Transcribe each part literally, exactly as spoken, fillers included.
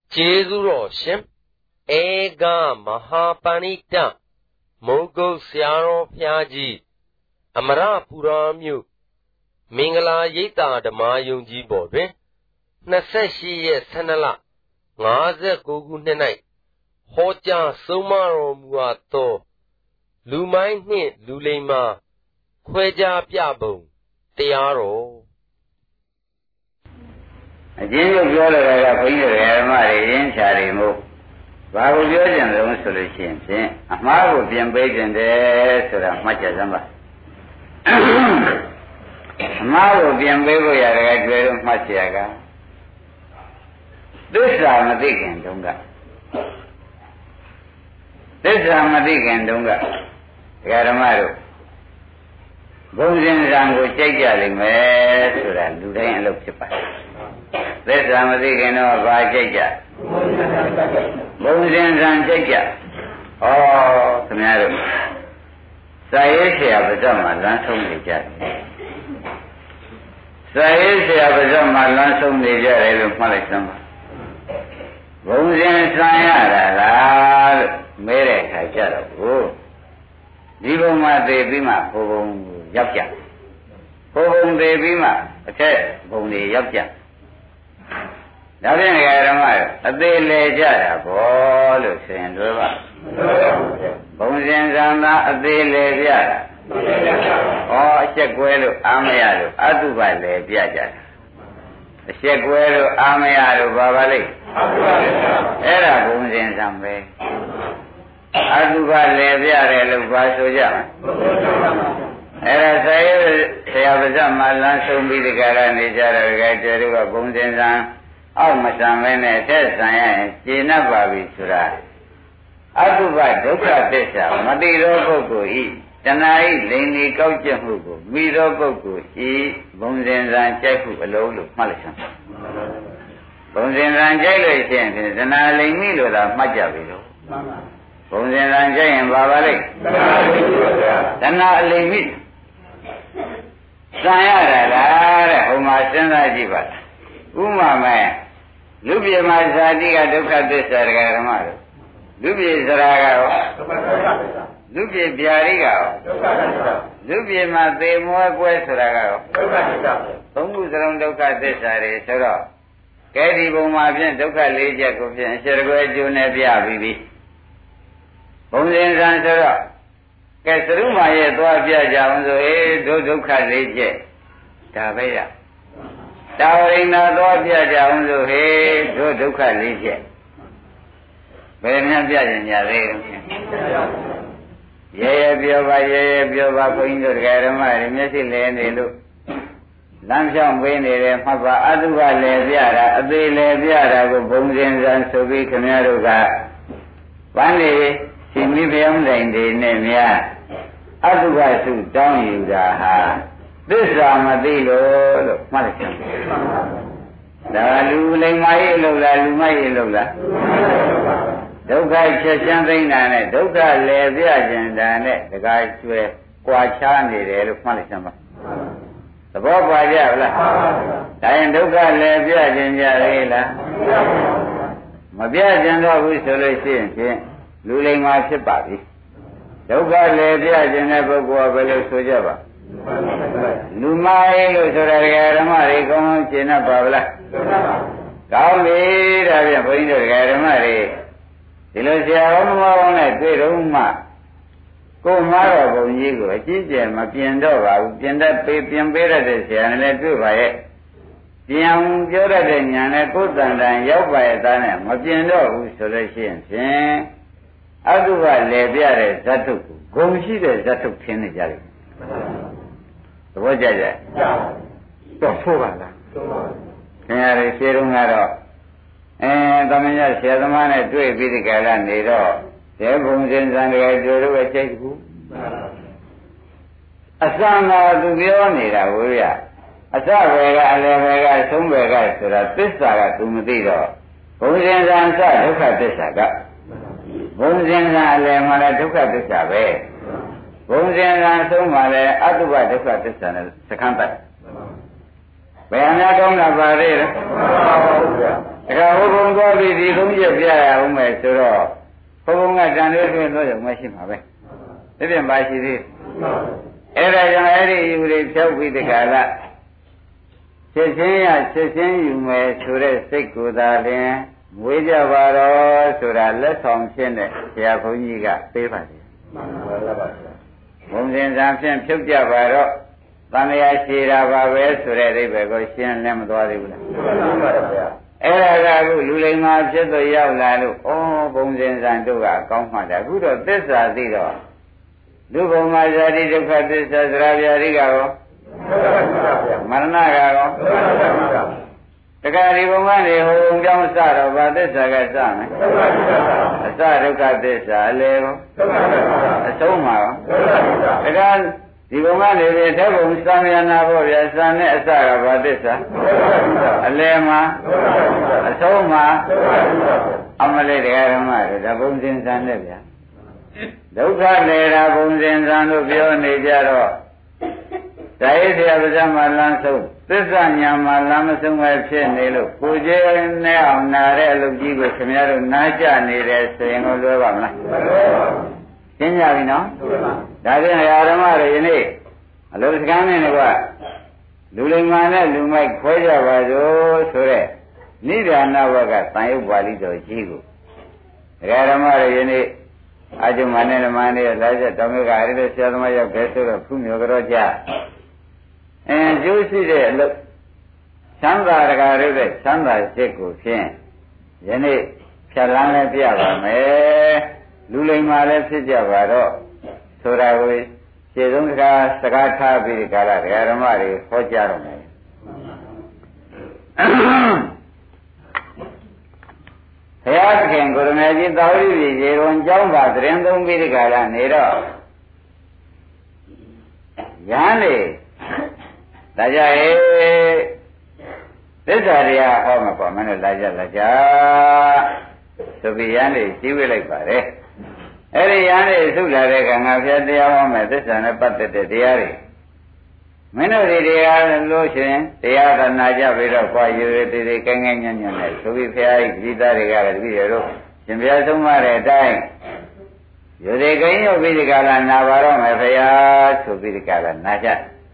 ကျေးဇူးတော်ရှင်ဧကမဟာပဏိတမုဂ္ဂုတ်ဆရာတော်ဘုရားကြီးအမရပူရာမြို့မင်္ဂလာရိပ်သာဓမ္မယုံကြီးပေါ်တွင်နှစ်ဆယ့်ရှစ်ရက်ဆန်းလငါးဆယ့်ကိုးခုနှစ်၌ဟောကြားဆုံးမတော်မူအပ်သောလူမိုင်းနှင့်လူလိမ္မာခွဲခြားပြပုံတရားတော်အကျဉ်းချုပ်ပြောလိုတာကဘုန်းကြီးဓမ္မတွေရင်းချာတွေမို့ဘာကိုပြောကြင်လို့ဆိုလို့ရှိရင်ဖြင့်အမှားကိုပြင်ပေးကြတယ်ဆိုတာမှတ်ချက်စမ်းပါအမှားကိုပြင်ပေးဖို့ရတယ်ကြွယ်လို့မှတ်ချရကသစ္စာမသိခင်တုန်းကသစ္စာမသိခင်တုန်းကဓမ္မတို့ဘုံစဉ်ဇံကိုကြိုက်ကြလိမ့်မယ်ဆိုတာလူတိုင်းအလုပ်ဖြစ်ပါတယ်သစ္စာမသိခင်တော့ဘာကြိုက်ကြဘုံစဉ်ဇံကြိုက်ကြဩခင်ဗျားတို့စာရေးဆရာပါဇက်မှာလမ်းဆုံးနေကြတယ်စာရေးဆရာပါဇက်မှာလမ်းဆုံးနေကြတယ်လို့မှတ်လိုက်စမ်းပါဘုံစဉ်ဇံရတာလားလို့မဲတဲ့အခါကျတော့ကိုဒီဘုံမှာသိပြီးမှဘုံဘုံရောက်ကြဘုံဘုံသိပြီးမှအထက်ဘုံတွေရောက်ကြဒါဖြင့်ဓမ္မအသေးလေကြတာဘောလို့ဆိုရင်တို့ပါဘုံစဉ်ဇံသာအသေးလေပြတာဩအချက်ကွဲလို့အာမရလို့အတုပလေပြကြတာအချက်ကွဲလို့အာမရလို့ဘာပါလိမ့်အဲ့ဒါဘုံစဉ်ဇံပဲအတုပလေပြတယ်လို့ဘာဆိုကြမလဲအဲ့ဒါဆရာဆရာပါဇက်မှာလမ်းဆုံးပြီးဒီကရနေကြတယ်ကြဲတို့ကဘုံစဉ်ဇံအောက်မဆံမဲနဲ့အထက်ဆံရရင်ကျေနပ်ပါပြီဆိုတာအတုပဒုက္ခသစ္စာမတိသောပုဂ္ဂိုလ်ဤတဏှာဤလိန်ဒီကောက်ကျက်မှုကိုမိသောပုဂ္ဂိုလ်ဤဘုံစဉ်ဇံကြိုက်မှုအလုံးလို့မှတ်လိုက်စမ်းဘုံစဉ်ဇံကြိုက်လို့ရှိရင်တဏှာလိန်မိလို့သာမှတ်ကြပြီလို့ဘုံစဉ်ဇံကြိုက်ရင်ဘာပါလိမ့်တဏှာလိန်မိဆံရတာလားတဲ့ဟိုမှာစဉ်းစားကြည့်ပါဥမာမဲ့လူပြေမှာဇာတိကဒုက္ခသစ္စာဓမ္မတို့လူပြေစရာကရောလူပြေဗျာတိကရောလူပြေမှာသေမွဲပွဲဆိုတာကရောသုံးခုစလုံးဒုက္ခသစ္စာတွေဆိုတော့ကဲဒီဘုံမှာဖြင့်ဒုက္ခလေးချက်ကိုဖြင့်အရှရကွဲကျိုးနဲ့ပြပြီးပြီဘုံစဉ်ဇံဆိုတော့ကဲသရုမာရဲ့သွားပြကြအောင်ဆိုအေးဒုဒုက္ခလေးချက်ဒါပဲရတာဝရိဏသောပြကြအောင်ဆိုဟေတို့ဒုက္ခလေးချက်ဘယ်နှပြကြညာသေးရဲရဲပြောပါရဲရဲပြောပါဘုန်းကြီးတို့တရားဓမ္မတွေမျက်စိလဲနေလို့လမ်းဖြောင်းပေးနေတယ်မှတ်ပါအတုကလည်းပြတာအသေးလည်းပြတာကိုဘုံစဉ်စံဆိုပြီးခင်ဗျားတို့ကပန်းနေရှင်မိဖျောင်းတိုင်တွေနဲ့များအတုကစုတောင်းယူတာဟာသစ္စာမသိလို့လို့မှတ်လိုက်တယ်ဒါလူလိမ္မာရေးလို့လားလူမိုက်ရေးလို့လားဒုက္ခချက်ချင်းသိနေတာနဲ့ဒုက္ခလည်းပြခြင်းတာနဲ့တခါကျွဲကွာခြားနေတယ်လို့မှတ်လိုက်စမ်းပါသဘောပါကြလားဒါရင်ဒုက္ခလည်းပြခြင်းကြလေလားမပြခြင်းတော့ဘူးဆိုလို့ရှိရင်ဖြင့်လူလိမ္မာဖြစ်ပါပြီဒုက္ခလည်းပြခြင်းတဲ့ပုဂ္ဂိုလ်ကဘယ်လိုဆိုကြပါလူမိုင်းလို့ဆိုတာဓမ္မတွေကောင်းကောင်းရှင်းတတ်ပါဗလားကောင်းပြီဒါဖြင့်ဘုန်းကြီးတို့ဓမ္မတွေဒီလိုဆရာတော်မမောင်းနဲ့တွေ့တော့မှကိုမားတော်ဘုံကြီးကိုအကြီးကျယ်မပြင်တော့ပါဘူးပြင်တတ်ပေးပြင်ပေးရတဲ့ဆရာနဲ့လည်းတွေ့ပါရဲ့ပြင်ပြောရတဲ့ညာနဲ့ကိုယ်တန်တန်ရောက်ပါရဲ့သားနဲ့မပြင်တော့ဘူးဆိုလို့ရှိရင်ဖြင့်အတုကလည်းပြတဲ့ဇတ်တုကိုဂုံရှိတဲ့ဇတ်တုထင်းနေကြတယ်သဘောကျကြတော့ဖို့ပါလားခင်ဗျားတွေရှင်းတော့ကတော့အဲသမဏေဆရာသမားနဲ့တွေ့ပြီးဒီကရနေတော့ဒီဘုံစဉ်ဇံတွေတို့တို့ပဲစိတ်ကူအစမ်းတော်သူပြောနေတာကိုရအစဘယ်ကအလယ်ဘယ်ကဆုံးဘယ်ကဆိုတာသစ္စာကသူမသိတော့ဘုံစဉ်ဇံစဒုက္ခသစ္စာကဘုံစဉ်ဇံအလယ်မှာလည်းဒုက္ခသစ္စာပဲဘုံစဉ်ဇံဆုံးမှာလည်းအတုပဒုက္ခသစ္စာနဲ့စခန်းပတ်ဘယ်အများကောင်းတာပါလေဟဒါကဟိုဘုံသွားပြီးဒီသုံးချက်ပြရအောင်မယ်ဆိုတော့ဘုံဘုံကတန်တွေးတွင်တော့ရုံမရှိမှာပဲဒီပြင်ပါရှိသေးအဲ့ဒါကြောင့်အဲ့ဒီယူတွေဖြောက်ပြီးတခါလားချက်ချင်းရချက်ချင်းယူမယ်ဆိုတဲ့စိတ်ကိုယ်သာလင်မွေးကြပါတော့ဆိုတာလက်ဆောင်ဖြစ်တဲ့ဆရာဘုန်းကြီးကပေးပါတယ်မှန်ပါပါဘုံစဉ်စာဖြင့်ဖြုတ်ကြပါတော့တန်လျာရှိတာပါပဲဆိုတဲ့အိဗယ်ကိုရှင်းလင်းမသွားသေးဘူးလားမှန်ပါပါဗျာအဲ့ဒါကအခုလူလိမ္မာဖြစ်တော့ရောက်လာလို့ဩဘုံစဉ်စာတို့ကအကောင်းမှတာအခုတော့သစ္စာသိတော့လူဘုံမှာဇာတိဒုက္ခသစ္စာသရဗျာတိကရောမရဏကရောတခါဒီဘုံကနေဟိုဘုံကြောင့်စတော့ဗာသစ္စာကစမယ်အစဒုက္ခသစ္စာအလေရောအဆုံးမှာရောတခါဒီဘုံကနေပြီးထက်ဘုံသံယနာဖို့ဗျာသံနဲ့အစကဗာသစ္စာအလေမှာအဆုံးမှာအမလေးတရားဓမ္မတွေဒါဘုံစဉ်သံနဲ့ဗျာဒုက္ခလေရာဘုံစဉ်သံလို့ပြောနေကြတော့ဒါရေးဆရာပါဇမလန်းဆုံးသစ္စာညာမှာလမ်းမဆုံးပဲဖြစ်နေလို့ကိုကျဲနဲ့အောင်နာတဲ့အလုပ်ကြီးကိုခင်ဗျားတို့နားကြနေတယ်ဆိုရင်တော့လွယ်ပါမလားမလွယ်ပါဘူးရှင်းကြပြီနော်ဒါဖြင့်ဓမ္မတွေယနေ့အလုပ်စကားနဲ့ကလူလိမ္မာနဲ့လူမိုက်ခွဲကြပါစို့ဆိုတဲ့နိဒာနဘကသံယုတ်ပါဠိတော်ကြီးကိုဓမ္မတွေယနေ့အကျုံမနဲ့ဓမ္မနဲ့လာချက်တောင်းမြကအဲ့ဒီဆရာသမားရောက်ခဲ့ဆိုတော့ခုမျိုးကြောကြအဲကျိုးရှိတဲ့အလုပ်သံဃာတကာတို့တဲ့သံဃာစိတ်ကိုဖြင့်ယနေ့ဖြတ်လန်းလည်းပြပါမယ်လူလိမ္မာလည်းဖြစ်ကြပါတော့ဆိုတာကိုခြေဆုံးစကားစကားထားပြီးဒီကာလဓမ္မတွေဟောကြားတော့မယ်ဘုရားသခင်ကိုရမေကြီးသာဝတိပြည်ရေဝန်ကျောင်းပါသရင်သုံးပြီးဒီကာလနေတော့ယဟန်လေဒါကြရဲ့သစ္စာတရားဟောမှာပေါ့မင်းတို့လာကြလာကြဆိုပြီးယဟန်လေကြီးဝေးလိုက်ပါတယ်အဲ့ဒီယဟန်လေသုလာတဲ့ကငါဖျက်တရားဟောမယ်သစ္စာနဲ့ပတ်သက်တဲ့တရားတွေမင်းတို့ဒီတရားလို့ရှင်တရားကနာကြပြီးတော့ကြွားယူရသေးသေးကဲငဲညံ့ညံ့နဲ့ဆိုပြီးဖျားကြီးဒီသားတွေကလည်းတပည့်တွေတို့ရှင်ဘုရားဆုံးမတဲ့အတိုင်းယူသေးကိန်းရုပ်ပြီးဒီကလာနာပါတော့မယ်ဖျားဆိုပြီးဒီကလာနာကြ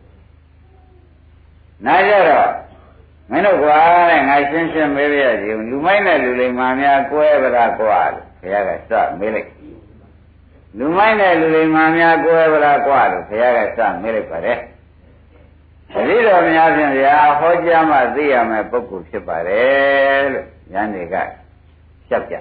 နာကြတော့မင်းတို့ကွာတဲ့ငါရှင်းရှင်းမေးပြရစီလူမိုက်နဲ့လူလိမ္မာများကွဲပလားကွာလို့ဘုရားကစမေးလိုက်လူမိုက်နဲ့လူလိမ္မာများကွဲပလားကွာလို့ဘုရားကစမေးလိုက်ပါတယ်တတိတော်များဖြင့်ဗျာဟောကြားမှသိရမယ်ပုဂ္ဂိုလ်ဖြစ်ပါတယ်လို့ဉာဏ်တွေကရှက်ကြ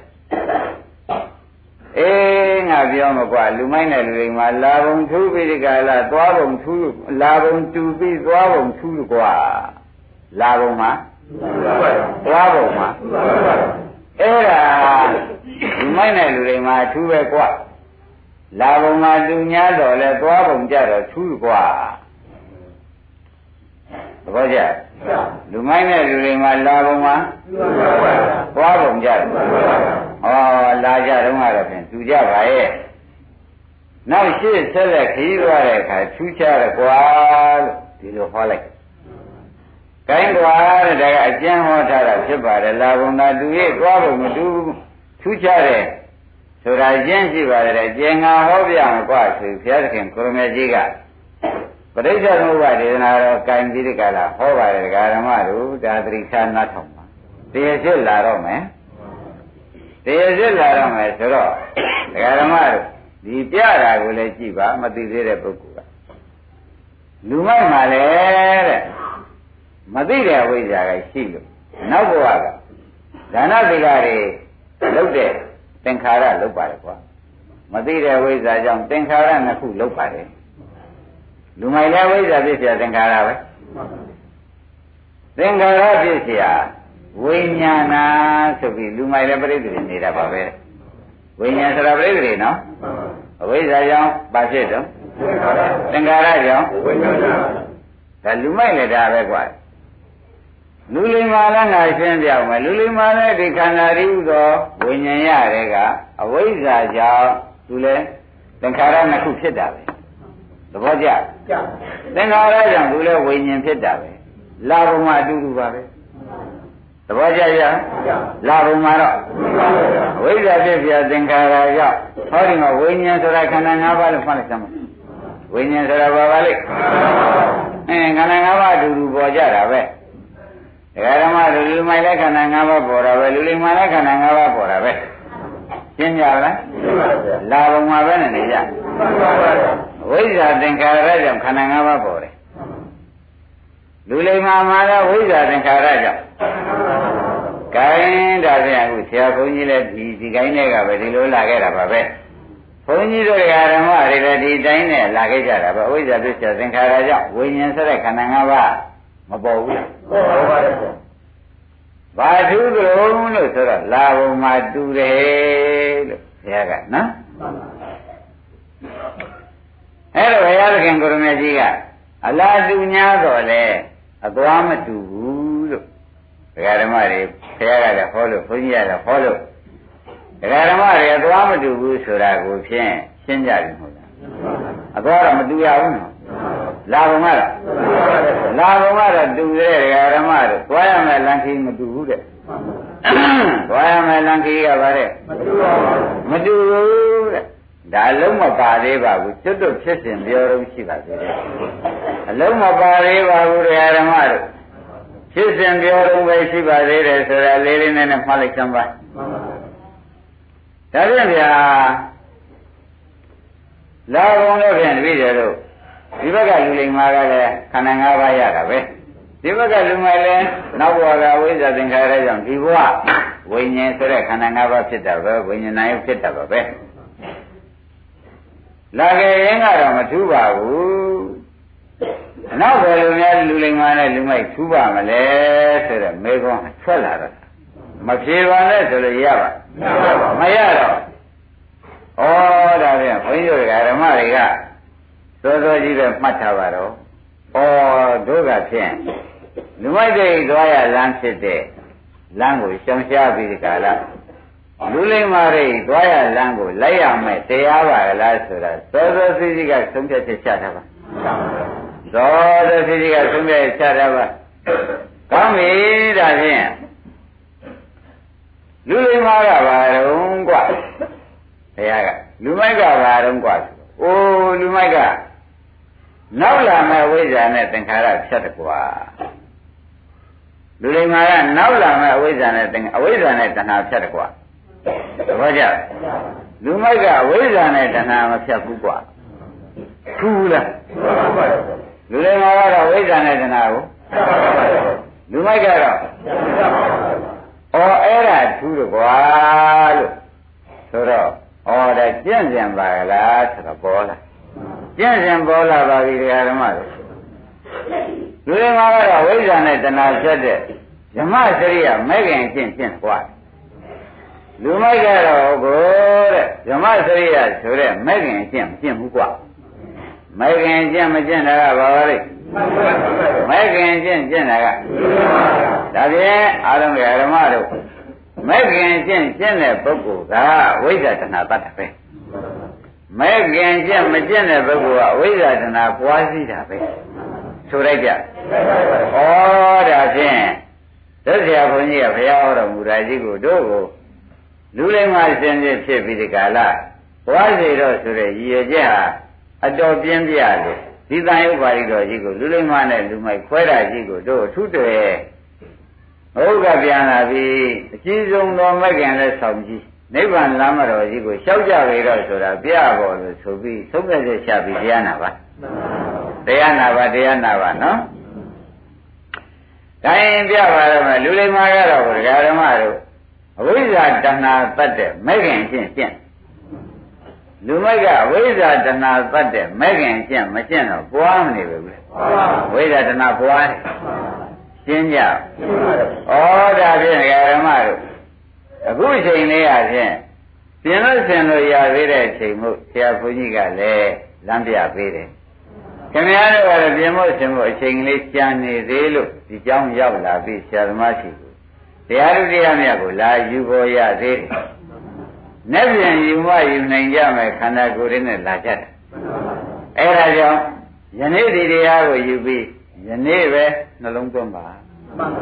အေးငါပြောမကွာလူမိုက်နဲ့လူလိမ္မာလာဘုံထူးပြီးဒီကလာသွားဘုံထူးလာဘုံတူပြီးသွားဘုံထူးကွာလာဘုံမှာသွားဘုံမှာအဲ့ဒါလူမိုက်နဲ့လူလိမ္မာထူးပဲကွာလာဘုံမှာတူများတော့လဲသွားဘုံကြတော့ထူးကွာသဘောကျလူမိုင်းနဲ့လူတွေမှာလာပုံမှာသွားပုံကြတယ်ဩလာကြတော့ကတော့ဖြင့်သူကြပါရဲ့နောက်ရှေ့ဆက်လက်ခီးသွားတဲ့အခါထူးခြားတယ်ကွာလို့ဒီလိုဟောလိုက်ကိုင်းကွာတဲ့ဒါကအကျဉ်းဟောထားတာဖြစ်ပါတယ်လာပုံသာသူရဲ့သွားပုံမတူထူးခြားတယ်ဆိုတာကျင်းရှိပါတယ်ကျင်ငါဟောပြမယ်ကွာဆိုဘုရားသခင်ကိုရမေကြီးကပရိစ္ဆေသမုပ္ပါဒေသနာတော်ကံပြီးဒီကလာဟောပါတယ်ဓမ္မတို့ဒါသတိထားနားထောင်ပါတရားစစ်လာတော့မယ်တရားစစ်လာတော့မယ်ဆိုတော့ဓမ္မတို့ဒီပြတာကိုလည်းကြည့်ပါမသိသေးတဲ့ပုဂ္ဂိုလ်ကလူမိုက်မှာလေတဲ့မသိတဲ့ဝိဇ္ဇာကရှိလို့နောက်ဘဝကဒါနသီလတွေလုပ်တဲ့သင်္ခါရလုပ်ပါတယ်ကွာမသိတဲ့ဝိဇ္ဇာကြောင့်သင်္ခါရနှစ်ခုလုပ်ပါတယ်လူမိုက်လည်းဝိဇ္ဇာဖြစ်เสียသင်္ခါရပဲသင်္ခါရဖြစ်เสียဝိညာဏဆိုပြီးလူမိုက်လည်းပြိတ္တိနေတာပါပဲဝိညာဉ်ဆိုတာပြိတ္တိနော်အဝိဇ္ဇာကြောင့်ဘာဖြစ်တော့သင်္ခါရကြောင့်ဝိညာဏဒါလူမိုက်လည်းဒါပဲကွာလူလိမ္မာလည်းငါရှင်းပြမယ်လူလိမ္မာလည်းဒီခန္ဓာရိဥသောဝိညာဉ်ရတဲ့ကအဝိဇ္ဇာကြောင့်သူလည်းသင်္ခါရနှစ်ခုဖြစ်တာပဲသဘောကျသင်္ခါရကြောင့်သူလည်းဝိညာဉ်ဖြစ်တာပဲလာဘုံမှာအတူတူပါပဲသဘောကြရလာဘုံမှာတော့ဝိဇ္ဇာဖြစ်ပြသင်္ခါရကြောင့်ဟောဒီမှာဝိညာဉ်ဆိုတာခန္ဓာ၅ပါးလို့မှတ်လိုက်စမ်းဝိညာဉ်ဆိုတာဘာပါလိမ့်အဲခန္ဓာ၅ပါးအတူတူပေါ်ကြတာပဲဒကာဓမ္မတို့လူမိုင်လည်းခန္ဓာ၅ပါးပေါ်တာပဲလူလိမ္မာလည်းခန္ဓာ၅ပါးပေါ်တာပဲရှင်းကြလားလာဘုံမှာပဲနေကြဝိဇ္ဇာသင်္ခါရကြောင့်ခန္ဓာ၅ပါးပေါ်တယ်လူလိမ္မာမှာလည်းဝိဇ္ဇာသင်္ခါရကြောင့်ကိုင်းဒါဖြင့်အခုဆရာဘုန်းကြီးလည်းဒီဒီကိုင်းတွေကပဲဒီလိုလာခဲ့တာပါပဲဘုန်းကြီးတို့ဓမ္မတွေလည်းဒီတိုင်းနဲ့လာခဲ့ကြတာပဲဝိဇ္ဇာသစ္စာသင်္ခါရကြောင့်ဝိညာဉ်ဆိုတဲ့ခန္ဓာ၅ပါးမပေါ်ဘူးလားပေါ်ပါတယ်ဘာထူးကြုံလို့ဆိုတော့လာဘုံမှာတူတယ်လို့ဘုရားကနော်အဲ့တော့ဘုရားသခင်ကိုရမေကြီးကအလားတူညာတော့လေအသွားမတူဘူးလို့ဒကာဓမ္မတွေဘုရားကလည်းဟောလို့ဘုန်းကြီးကလည်းဟောလို့ဒကာဓမ္မတွေအသွားမတူဘူးဆိုတာကိုဖြင့်ရှင်းကြပြီမဟုတ်လားအသွားတော့မတူရဘူးနော်လာဘုံကတော့လာဘုံကတော့တူတဲ့ဒကာဓမ္မတို့သွားရမယ်လမ်းခီးမတူဘူးတဲ့သွားရမယ်လမ်းခီးကပါတဲ့မတူဘူးတဲ့ဒါအလုံးမပါသေးပါဘူးကျွတ်တို့ဖြစ်စဉ်ပြောတော့ရှိပါသေးတယ်အလုံးမပါသေးပါဘူးဓမ္မတို့ဖြစ်စဉ်ပြောတော့ပဲရှိပါသေးတယ်ဆိုတာလေးလေးနဲ့နဲ့မှတ်လိုက်စမ်းပါဒါဖြင့်ဗျာလာဘုံလို့ဖြင့်တပည့်တယ်တို့ဒီဘက်ကလူလိမ္မာကလည်းခန္ဓာ၅ပါးရတာပဲဒီဘက်ကလူမိုင်လည်းနောက်ဘဝကဝိဇ္ဇာသင်္ခါရကြောင့်ဒီဘဝဝိညာဉ်ဆိုတဲ့ခန္ဓာ၅ပါးဖြစ်တာပဲဝိညာဉ်နာယုဖြစ်တာပါပဲလာခဲ့ရင်ကတော့မထူးပါဘူးနောက်ဘယ်လိုများလူလိမ္မာနဲ့လူမိုက်ထူးပါမလဲဆိုတော့မေခွန်းထွက်လာတော့မဖြေပါနဲ့ဆိုလို့ရပါမရတော့ဩဒါပြန်ဘုန်းကြီးတို့ဓမ္မတွေကစောစောကြီးပဲမှတ်ထားပါတော့ဩတို့ကဖြင့်လူမိုက်တဲ့သွားရလမ်းဖြစ်တဲ့လမ်းကိုရှောင်ရှားပြီးဒီကလာလူလိမ္မာတွေသွားရလမ်းကိုလိုက်ရမယ်တရားပါလားဆိုတာသောသောစီစီကသုံးဖြတ်ချက်ချထားပါသောသောစီစီကသုံးဖြတ်ချက်ချထားပါကောင်းပြီဒါဖြင့်လူလိမ္မာကဘာတုံးกว่าဘုရားကလူမိုက်ကဘာတုံးกว่าအိုးလူမိုက်ကနောက်လာမဲ့ဝိဇ္ဇာနဲ့သင်္ခါရဖြတ်တကွာလူလိမ္မာကနောက်လာမဲ့အဝိဇ္ဇာနဲ့သင်္ခါအဝိဇ္ဇာနဲ့တဏှာဖြတ်တကွာသဘောကျလူမိုက်ကဝိဇ္ဇာနဲ့တဏှာမဖြတ်ဘူးกว่าထူးလားလူလိမ္မာကတော့ဝိဇ္ဇာနဲ့တဏှာကိုလူမိုက်ကတော့အော်အဲ့ဒါထူးတော့ကွာလို့ဆိုတော့အော်ဒါကျင့်ကြံပါလားဆိုတော့ပေါ်လာကျင့်ကြံပေါ်လာပါပြီဓမ္မတို့လူလိမ္မာကတော့ဝိဇ္ဇာနဲ့တဏှာဖြတ်တဲ့ဓမ္မစရိယမဲခင်ကျင့်ကျင့်กว่าလူမိုက်ကတော့ကိုတဲ့ဓမ္မစရိယဆိုတဲ့မဲခင်အကျင့်မကျင့်ဘူးกว่าမဲခင်အကျင့်မကျင့်တာကဘာပါလဲမဲခင်အကျင့်ကျင့်တာကဒါဖြင့်အားလုံးဓမ္မတို့မဲခင်အကျင့်ကျင့်တဲ့ပုဂ္ဂိုလ်ကဝိဇ္ဇာတဏှာတတ်တာပဲမဲခင်အကျင့်မကျင့်တဲ့ပုဂ္ဂိုလ်ကဝိဇ္ဇာတဏှာပွားစီးတာပဲဆိုလိုက်ကြဩဒါဖြင့်သက်ဆရာဘုန်းကြီးကဘုရားဟောတော်မူတာကြီးကိုတို့ကိုလူလိမ္မာရှင်ဖြစ်ဖြစ်ပြီးဒီကာလဘွားစီတော့ဆိုတဲ့ရည်ရွယ်ချက်ဟာအတော်ပြင်းပြလို့ဒီတန်ရုပ်ပါဠိတော်ကြီးကိုလူလိမ္မာနဲ့လူမိုက်ခွဲတာကြီးကိုတို့အထုတည်းဟုတ်ကပြန်လာပြီးအကြီးဆုံးသောမဂ္ဂင်และဆောင်ကြီးနိဗ္ဗာန်လမ်းမတော်ကြီးကိုရှောက်ကြလေတော့ဆိုတာပြပေါ်လို့ဆိုပြီးသုံးဖြတ်ချက်ချပြီးတရားနာပါတရားနာပါတရားနာပါနော်ဒါရင်ပြပါတော့မယ်လူလိမ္မာကတော့ဒကာဓမ္မတို့အဝိဇ္ဇာတဏှာတတ်တဲ့မဲခင်အကျင့်ကျင့်လူမိုက်ကအဝိဇ္ဇာတဏှာတတ်တဲ့မဲခင်အကျင့်မကျင့်တော့ပွားမနေဘူးလေဝိဇ္ဇာတဏှာပွားတယ်ရှင်းကြဩဒါဖြင့်ဒကာဓမ္မတို့အခုအချိန်လေးရဖြင့်ပြင်လို့ဆင်လို့ရသေးတဲ့အချိန်မို့ဆရာဘုန်းကြီးကလည်းလမ်းပြပေးတယ်ခင်ဗျားတို့ကလည်းပြင်ဖို့ဆင်ဖို့အချိန်လေးကြာနေသေးလို့ဒီเจ้าရောက်လာပြီးဆရာသမားရှိကိုတရားဥတရားမြတ်ကိုလာယူပေါ်ရသေးတယ်။နဲ့ပြန်ယူမယူနိုင်ကြမယ်ခန္ဓာကိုယ်ရင်းနဲ့လာကြတယ်။အဲဒါကြောင့်ယနေ့ဒီတရားကိုယူပြီးယနေ့ပဲနှလုံးသွင်းပါ။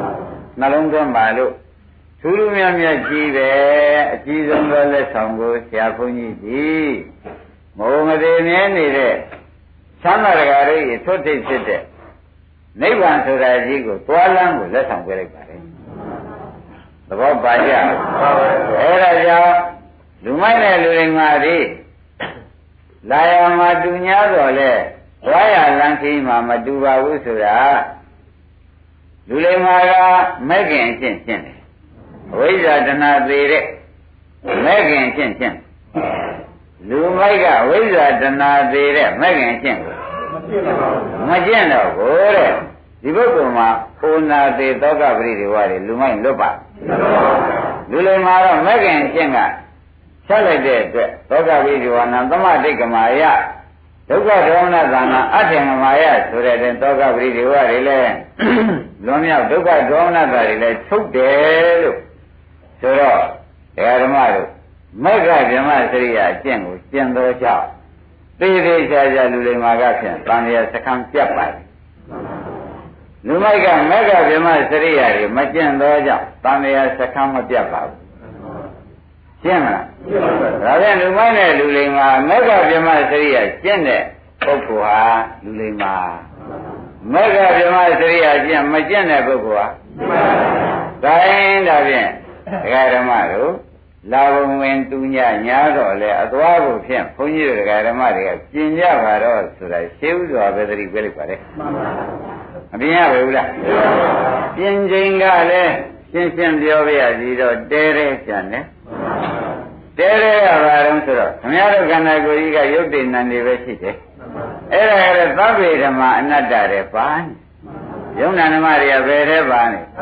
နှလုံးသွင်းပါလို့သူလူမြတ်မြတ်ကြီးပဲအကြီးဆုံးသောလက်ဆောင်ကိုဆရာဘုန်းကြီးကြီးမိုးမသေးမြဲနေတဲ့သံဃာတော်ရဲ့ထွတ်ထိပ်ဖြစ်တဲ့နိဗ္ဗာန်ဆိုတာကြီးကိုတွားလန်းကိုလက်ဆောင်ပေးလိုက်ပါတယ်သဘောပါကြအဲဒါကြောင့်လူမိုက်တဲ့လူတွေမှာဒီလာရမှာတူ냐တော့လေတွားရလန်းခင်းမှာမတူပါဘူးဆိုတာလူတွေမှာကမဲ့ခင်အချင်းချင်းတယ်အဝိဇ္ဇာတဏှာသေးတဲ့မဲ့ခင်အချင်းချင်းလူမိုက်ကဝိဇ္ဇာတဏှာသေးတဲ့မဲ့ခင်အချင်းကိုမကျင့်တော့ဘူးတဲ့ဒီပုဂ္ဂိုလ်မှာဩနာသေးသောကပရိဒေဝတွေလူမိုက်လွတ်ပါလူတွေမှာတော့မဲ့ခင်အချင်းကဆက်လိုက်တဲ့အတွက်သောကပရိဒေဝနာသမတိတ်ကမာယဒုက္ခဒေါမနသာနာအထင်ကမာယဆိုတဲ့သောကပရိဒေဝတွေလည်းလွန်မြောက်ဒုက္ခဒေါမနသာတွေလည်းထုတ်တယ်လို့ဆိုတော့ဒကာဓမ္မတို့မက္ခဗြဟ္မစရိယာအကျင့်ကိုကျင့်တော်ကြောင့်သေသေးချာချာလူတွေမှာကဖြင့်တန်ရစကံပြတ်ပါတယ်လူမိုက်ကမက္ခဗြဟ္မစရိယာတွေမကျင့်တော်ကြောင့်တန်ရစကံမပြတ်ပါဘူးရှင်းမလားဒါဖြင့်လူမိုက်တဲ့လူတွေမှာမက္ခဗြဟ္မစရိယာကျင့်တဲ့ပုဂ္ဂိုလ်ဟာလူတွေမှာမက္ခဗြဟ္မစရိယာကျင့်မကျင့်တဲ့ပုဂ္ဂိုလ်ဟာဒါရင်ဒါဖြင့်ဒကာဓမ္မတို့လာဘုံဝင်တူညညာတော့လေအသွားကိုဖြင့်ဘုန်းကြီးတို့ဒကာဓမ္မတွေကကျင်ကြပါတော့ဆိုတာရှင်းဥစွာပဲသတိပေးလိုက်ပါလေမပြင်ရဘူးလားပြင်ချိန်ကလည်းရှင်းရှင်းပြောပြရစီတော့တဲတဲကြံတယ်တဲတဲကဘာလို့ဆိုတော့ခမရတို့ခန္ဓာကိုယ်ကြီးကရုပ်တည်နံနေပဲရှိတယ်အဲ့ဒါကလည်းသဗ္ဗေဓမ္မအနတ္တတဲ့ပါယုံနာဓမ္မတွေကဘယ်ထဲပါနေ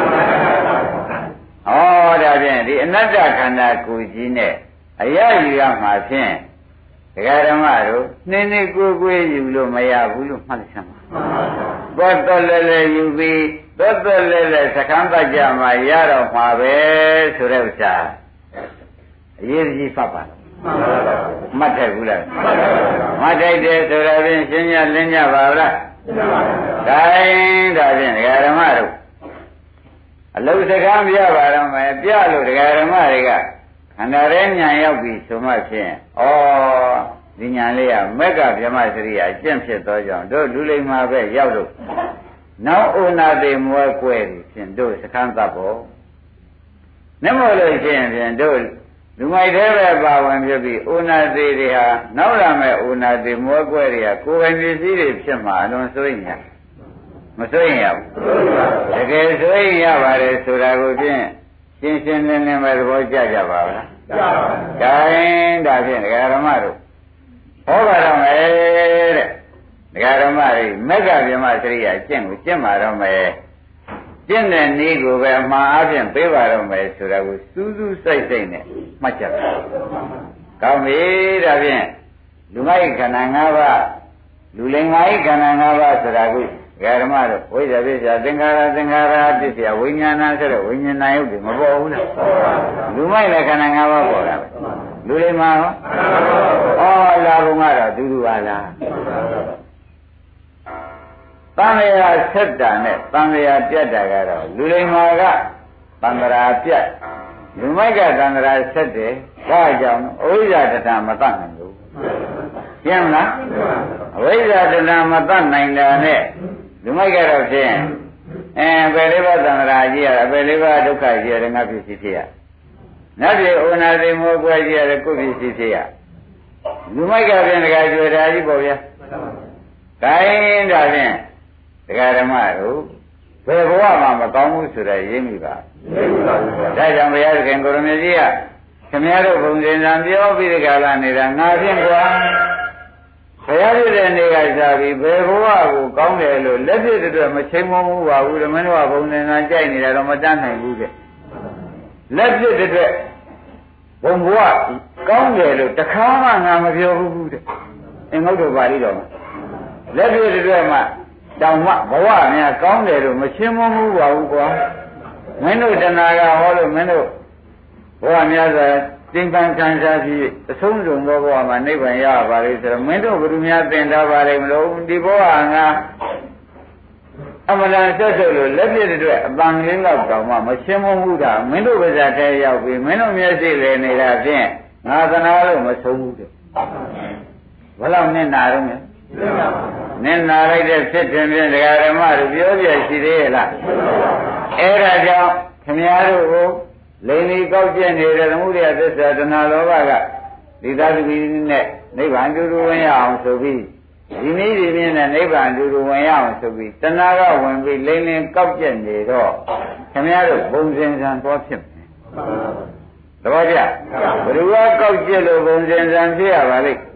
ဩဒါဖြင့်ဒီအနတ္တခန္ဓာကိုယ်ကြီးနဲ့အရယူရမှာဖြင့်ဒကာဓမ္မတို့နှင်းနှင်းကိုယ်ကိုယ်ယူလို့မရဘူးလို့မှတ်ချင်ပါဘောတော်လဲလဲယူပြီးတော်တော်လဲလဲသခန်းတကြမှာရတော့မှာပဲဆိုတဲ့ဥစ္စာအရေးကြီးဖတ်ပါမှတ်ထိုက်ဘူးလားမှတ်ထိုက်တယ်ဆိုတော့ဖြင့်ရှင်းရလင်းကြပါလားဒါရင်ဒါဖြင့်ဒကာဓမ္မတို့အလုံးစကားပြပါတော့မယ်ပြလို့ဒကာဓမ္မတွေကခန္ဓာရဲညာရောက်ပြီဆိုမှဖြင့်ဩဒီညာလေးကမက္ကဗြဟ္မစရိယာအကျင့်ဖြစ်သောကြောင့်တို့လူလိမ္မာပဲရောက်လို့နောက်ဩနာတိမွဲကွဲပြီဖြင့်တို့စခန်းသတ်ဖို့နှမို့လို့ရှိရင်ဖြင့်တို့လူမိုက်သေးပဲပါဝင်ဖြစ်ပြီးဩနာတိတွေဟာနောက်လာမဲ့ဩနာတိမွဲကွဲတွေကကိုယ်ပိုင်ပစ္စည်းတွေဖြစ်မှာအလွန်ဆိုရင်မစိုးရင်ရဘူးတကယ်စိုးရင်ရပါတယ်ဆိုတာကိုဖြင့်ရှင်းရှင်းလင်းလင်းပဲသဘောကျကြပါလားကျပါပါဒါရင်ဒါဖြင့်ဒကာဓမ္မတို့ဟောပါတော့မယ်တဲ့ဒကာဓမ္မတွေမက္ခဗြဟ္မစရိယာကျင့်ကိုကျင့်ပါတော့မယ်ကျင့်တဲ့နည်းကိုပဲအမှားအပြင်ပေးပါတော့မယ်ဆိုတာကိုစူးစူးစိုက်စိုက်နဲ့မှတ်ကြပါကောင်းပြီဒါဖြင့်လူမိုက်ခန္ဓာ၅ပါးလူလိမ္မာဤခန္ဓာ၅ပါးဆိုတာကိုဓမ္မတို့ဝိဇ္ဇာပစ္စယသင်္ခါရသင်္ခါရပစ္စယဝိညာဏဆိုတဲ့ဝိညာဏယုတ်တွေမပေါ်ဘူးလားလူမိုက်လည်းခန္ဓာ၅ပါးပေါ်တာပဲလူတွေမှာဟောဩလာဘုံကတော့ဒူးဒူးပါလားတန်လျာဆက်တာနဲ့တန်လျာပြတ်တာကတော့လူတွေမှာကတန်ត្រာပြတ်လူမိုက်ကတန်ត្រာဆက်တယ်ဒါကြောင့်အဝိဇ္ဇာတဏမတတ်နိုင်ဘူးရှင်းမလားအဝိဇ္ဇာတဏမတတ်နိုင်တာနဲ့လူမိုက်ကတော့ဖြင့်အဲဘယ်လေးပါးသံဃာကြီးရဘယ်လေးပါးဒုက္ခကြီးရငါဖြစ်စီဖြစ်ရနတ်ပြည်ဩနာသိမောကွယ်ကြီးရကိုဖြစ်စီဖြစ်ရလူမိုက်ကဖြင့်ဒကာကျွေတာကြီးပေါ့ဗျာဒါရင်ဒါဖြင့်ဒကာဓမ္မတို့ဘယ်ဘဝမှာမကောင်းဘူးဆိုတဲ့ရင်းမိပါဒါကြောင့်ဘုရားသခင်ကိုရမကြီးကခင်ဗျားတို့ဘုံစင်စံပြောပြီးဒီကလာနေတာငါဖြင့်ကွာဘုရားပြတဲ့နေကစားပြီးဘယ်ဘဝကိုကောင်းတယ်လို့လက်ပြတဲ့အတွက်မချိန်မမှုပါဘူးဓမ္မတော်ကဘုံစင်စံကြိုက်နေတာတော့မတတ်နိုင်ဘူးတဲ့လက်ပြတဲ့အတွက်ဘုံဘဝကောင်းတယ်လို့တခါမှငါမပြောဘူးတဲ့အင်္ဂုတ္တပါဠိတော်မှာလက်ပြတဲ့အတွက်မှတောင်မှဘဝများကောင်းတယ်လို့မရှင်းမမှုပါဘူးကွာမင်းတို့တဏှာကဟောလို့မင်းတို့ဘဝများစွာသင်္ကန်းခံစားပြီးအဆုံးစုံသောဘဝမှာနိဗ္ဗာန်ရပါလေဆိုတော့မင်းတို့ဘုရားများသင်ထားပါလေမလို့ဒီဘဝငါအမှန်တန်ဆက်ဆုပ်လို့လက်ပြည့်တဲ့အတွက်အပန်းကလေးတော့တောင်မှမရှင်းမမှုတာမင်းတို့ပါးစပ်ထဲရောက်ပြီးမင်းတို့မျက်စိလေနေတာဖြင့်ငါသနာလို့မဆုံးဘူးတဲ့ဘယ်လောက်နစ်နာတော့လဲနစ်နာလိုက်တဲ့ဖြစ်တင်ဖြင့်ဒကာဓမ္မတို့ပြောပြရှိသေးရဲ့လားအဲ့ဒါကြောင့်ခင်ဗျားတို့ကိုလိန်လီကောက်ကျက်နေတဲ့သမုဒယသစ္စာတဏှာလောဘကဒီသာသမီနဲ့နိဗ္ဗာန်တူတူဝင်ရအောင်ဆိုပြီးဒီနည်းဒီမြင့်နဲ့နိဗ္ဗာန်တူတူဝင်ရအောင်ဆိုပြီးတဏှာကဝင်ပြီးလိန်လင်းကောက်ကျက်နေတော့ခင်ဗျားတို့ဘုံစင်စံသွားဖြစ်မယ်သဘောကျဘယ်သူကကောက်ကျက်လို့ဘုံစင်စံဖြစ်ရပါလိမ့်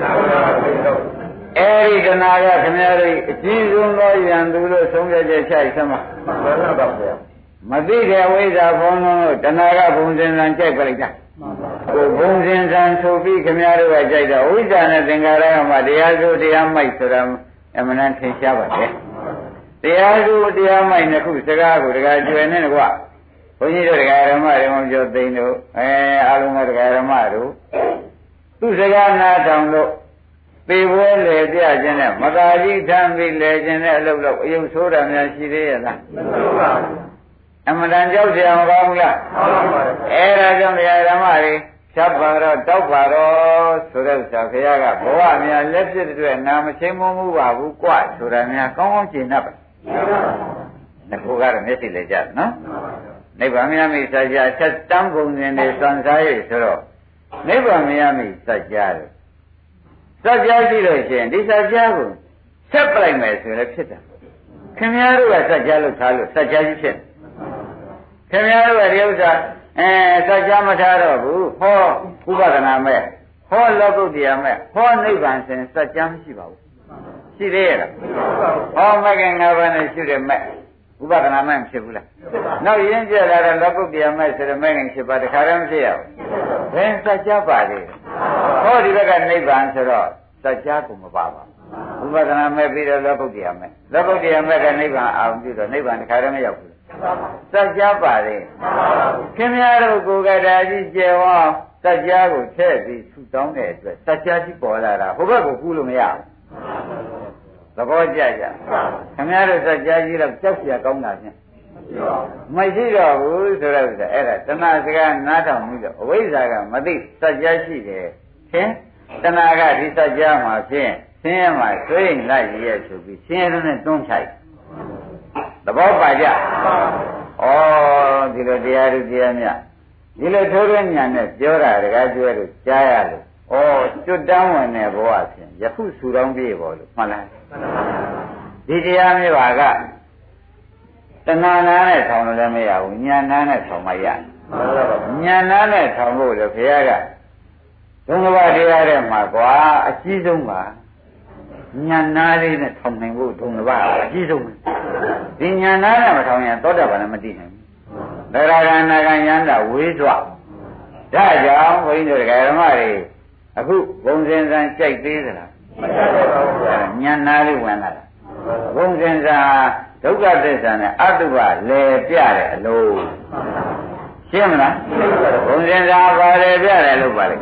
အဲဒီတဏှာကခင်ဗျားတို့အကြီးဆုံးသောယံသူလို့ဆုံးဖြတ်ချက်ချစမ်းပါမသိတဲ့ဝိဇ္ဇာဘုံလုံးလို့တဏှာကဘုံစင်စံကြိုက်ပါလိမ့်တာကိုဘုံစင်စံဆိုပြီးခင်ဗျားတို့ကကြိုက်တော့ဝိဇ္ဇာနဲ့သင်္ခါရကမှတရားစိုးတရားမိုက်ဆိုတာအမှန်တန်ထင်ရှားပါတယ်တရားစိုးတရားမိုက်နှစ်ခုစကားကိုတခါကျွယ်နေကွာဘုန်းကြီးတို့တရားဓမ္မတွေမှပြောသိန်းတို့အဲအားလုံးကတရားဓမ္မတို့သူစကားနားထောင်လို့ပေပွဲလေပြခြင်းနဲ့မသာကြီးထမ်းပြီးလေခြင်းနဲ့အလုပ်လုပ်အယုတ်ဆိုးတာများရှိသေးရဲ့လားမရှိပါဘူးအမှန်တန်ကြောက်ကြမကောင်းဘူးလားဟုတ်ပါဘူးအဲဒါကြောင့်တရားဓမ္မတွေဖြတ်ပါတော့တောက်ပါတော့ဆိုတဲ့ဥစ္စာခရကဘဝများလက်ဖြစ်တဲ့အတွက်နာမချင်းမမှုပါဘူးကွဆိုတာများကောင်းကောင်းရှင်းတတ်ပါနှစ်ခုကတော့မျက်စိလည်းကြတယ်နော်နိဗ္ဗာန်မြတ်မိစัจ जा ဆက်တန်းပုံစဉ်တွေစွန့်စားရဆိုတော့နိဗ္ဗာန်မြတ်မိစัจ जा တယ်စัจ जा ရှိလို့ရှိရင်ဒီစัจ जा ကိုဆက်ပလိုက်မယ်ဆိုရင်လည်းဖြစ်တယ်ခင်ဗျားတို့ကစัจ जा လို့ထားလို့စัจ जा ကြီးဖြစ်ခင်ဗျားတို့ကဒီဥစ္စာအဲစัจ जा မထားတော့ဘူးဟောဥပဒနာမဲ့ဟောလောကုတ္တရာမဲ့ဟောနိဗ္ဗာန်ဆိုရင်စัจ जा မရှိပါဘူးရှိသေးရဲ့လားဟောမကင်ငါးပါးနဲ့ရှိတယ်မဲ့ဥပဒနာမဲ့ဖြစ်ဘူးလားနောက်ရင်းကျက်လာတဲ့လောကုတ္တရာမဲ့ဆိုတဲ့မဲ့ငင်ဖြစ်ပါတခါတည်းမဖြစ်ရဘူးဘယ်စัจ जा ပါလေဟောဒီဘက်ကနိဗ္ဗာန်ဆိုတော့စัจ जा ကိုမပါပါဘူးဥပဒနာမဲ့ပြီးတော့လောကုတ္တရာမဲ့လောကုတ္တရာမဲ့ကနိဗ္ဗာန်အောင်ပြီးတော့နိဗ္ဗာန်တခါတည်းမရောက်ဘူးစัจ जा ပါလေခင်ဗျားတို့ကိုယ်ကဒါကြီးကျေဝါစัจ जा ကိုထည့်ပြီးထူတောင်းတဲ့အတွက်စัจ जा ကြီးပေါ်လာတာဟိုဘက်ကိုကူးလို့မရဘူးသဘောကျကြခင်ဗျားတို့စัจ जा ကြီးတော့ကြောက်เสียကောင်းတာဖြင့်မရှိတော့ဘူးဆိုတော့အဲ့ဒါတဏှာစကားနားထောင်ပြီးတော့အဝိဇ္ဇာကမသိစัจ जा ရှိတယ်သင်တဏှာကဒီစัจ जा မှာဖြင့်ဆင်းရဲမှာဆွေးရင်လိုက်ရဲ့ဆိုပြီးဆင်းရဲနဲ့တွန်းချိုက်သဘောပါကြဩဒီလိုတရားသူတရားမြတ်ဒီလိုထိုးရညာနဲ့ပြောတာတကားကျွဲလို့ကြားရလို့ဩကျွတ်တန်းဝင်တဲ့ဘဝဖြင့်ယခုဆူတောင်းပြေပေါ်လို့မှန်လားဒီတရားမျိုးပါကတဏှာနာနဲ့ထောင်လို့လည်းမရဘူးညာနာနဲ့ထောင်မှရညာနာနဲ့ထောင်ဖို့လည်းဘုရားကဒုံဘဝတရားထဲမှာကွာအကြီးဆုံးပါညာနာလေးနဲ့ထောင်နိုင်ဖို့ဒုံဘဝအကြီးဆုံးဒီညာနာနဲ့မထောင်ရင်သောတာပန်လည်းမတည်နိုင်ဘူးသရဂနာကယန္တာဝေးစွာဒါကြောင့်ဘုန်းကြီးတို့ဓမ္မတွေအခုဘုံစင်စံကြိုက်သေးသလားမကြိုက်ပါဘူးညာနာလေးဝင်လာတာဘုံစင်စံဒုက္ခသစ္စာနဲ့အတုပလဲပြတဲ့အလုံးရှင်းမလားဘုံစင်စံပါလဲပြတယ်လို့ပါလေ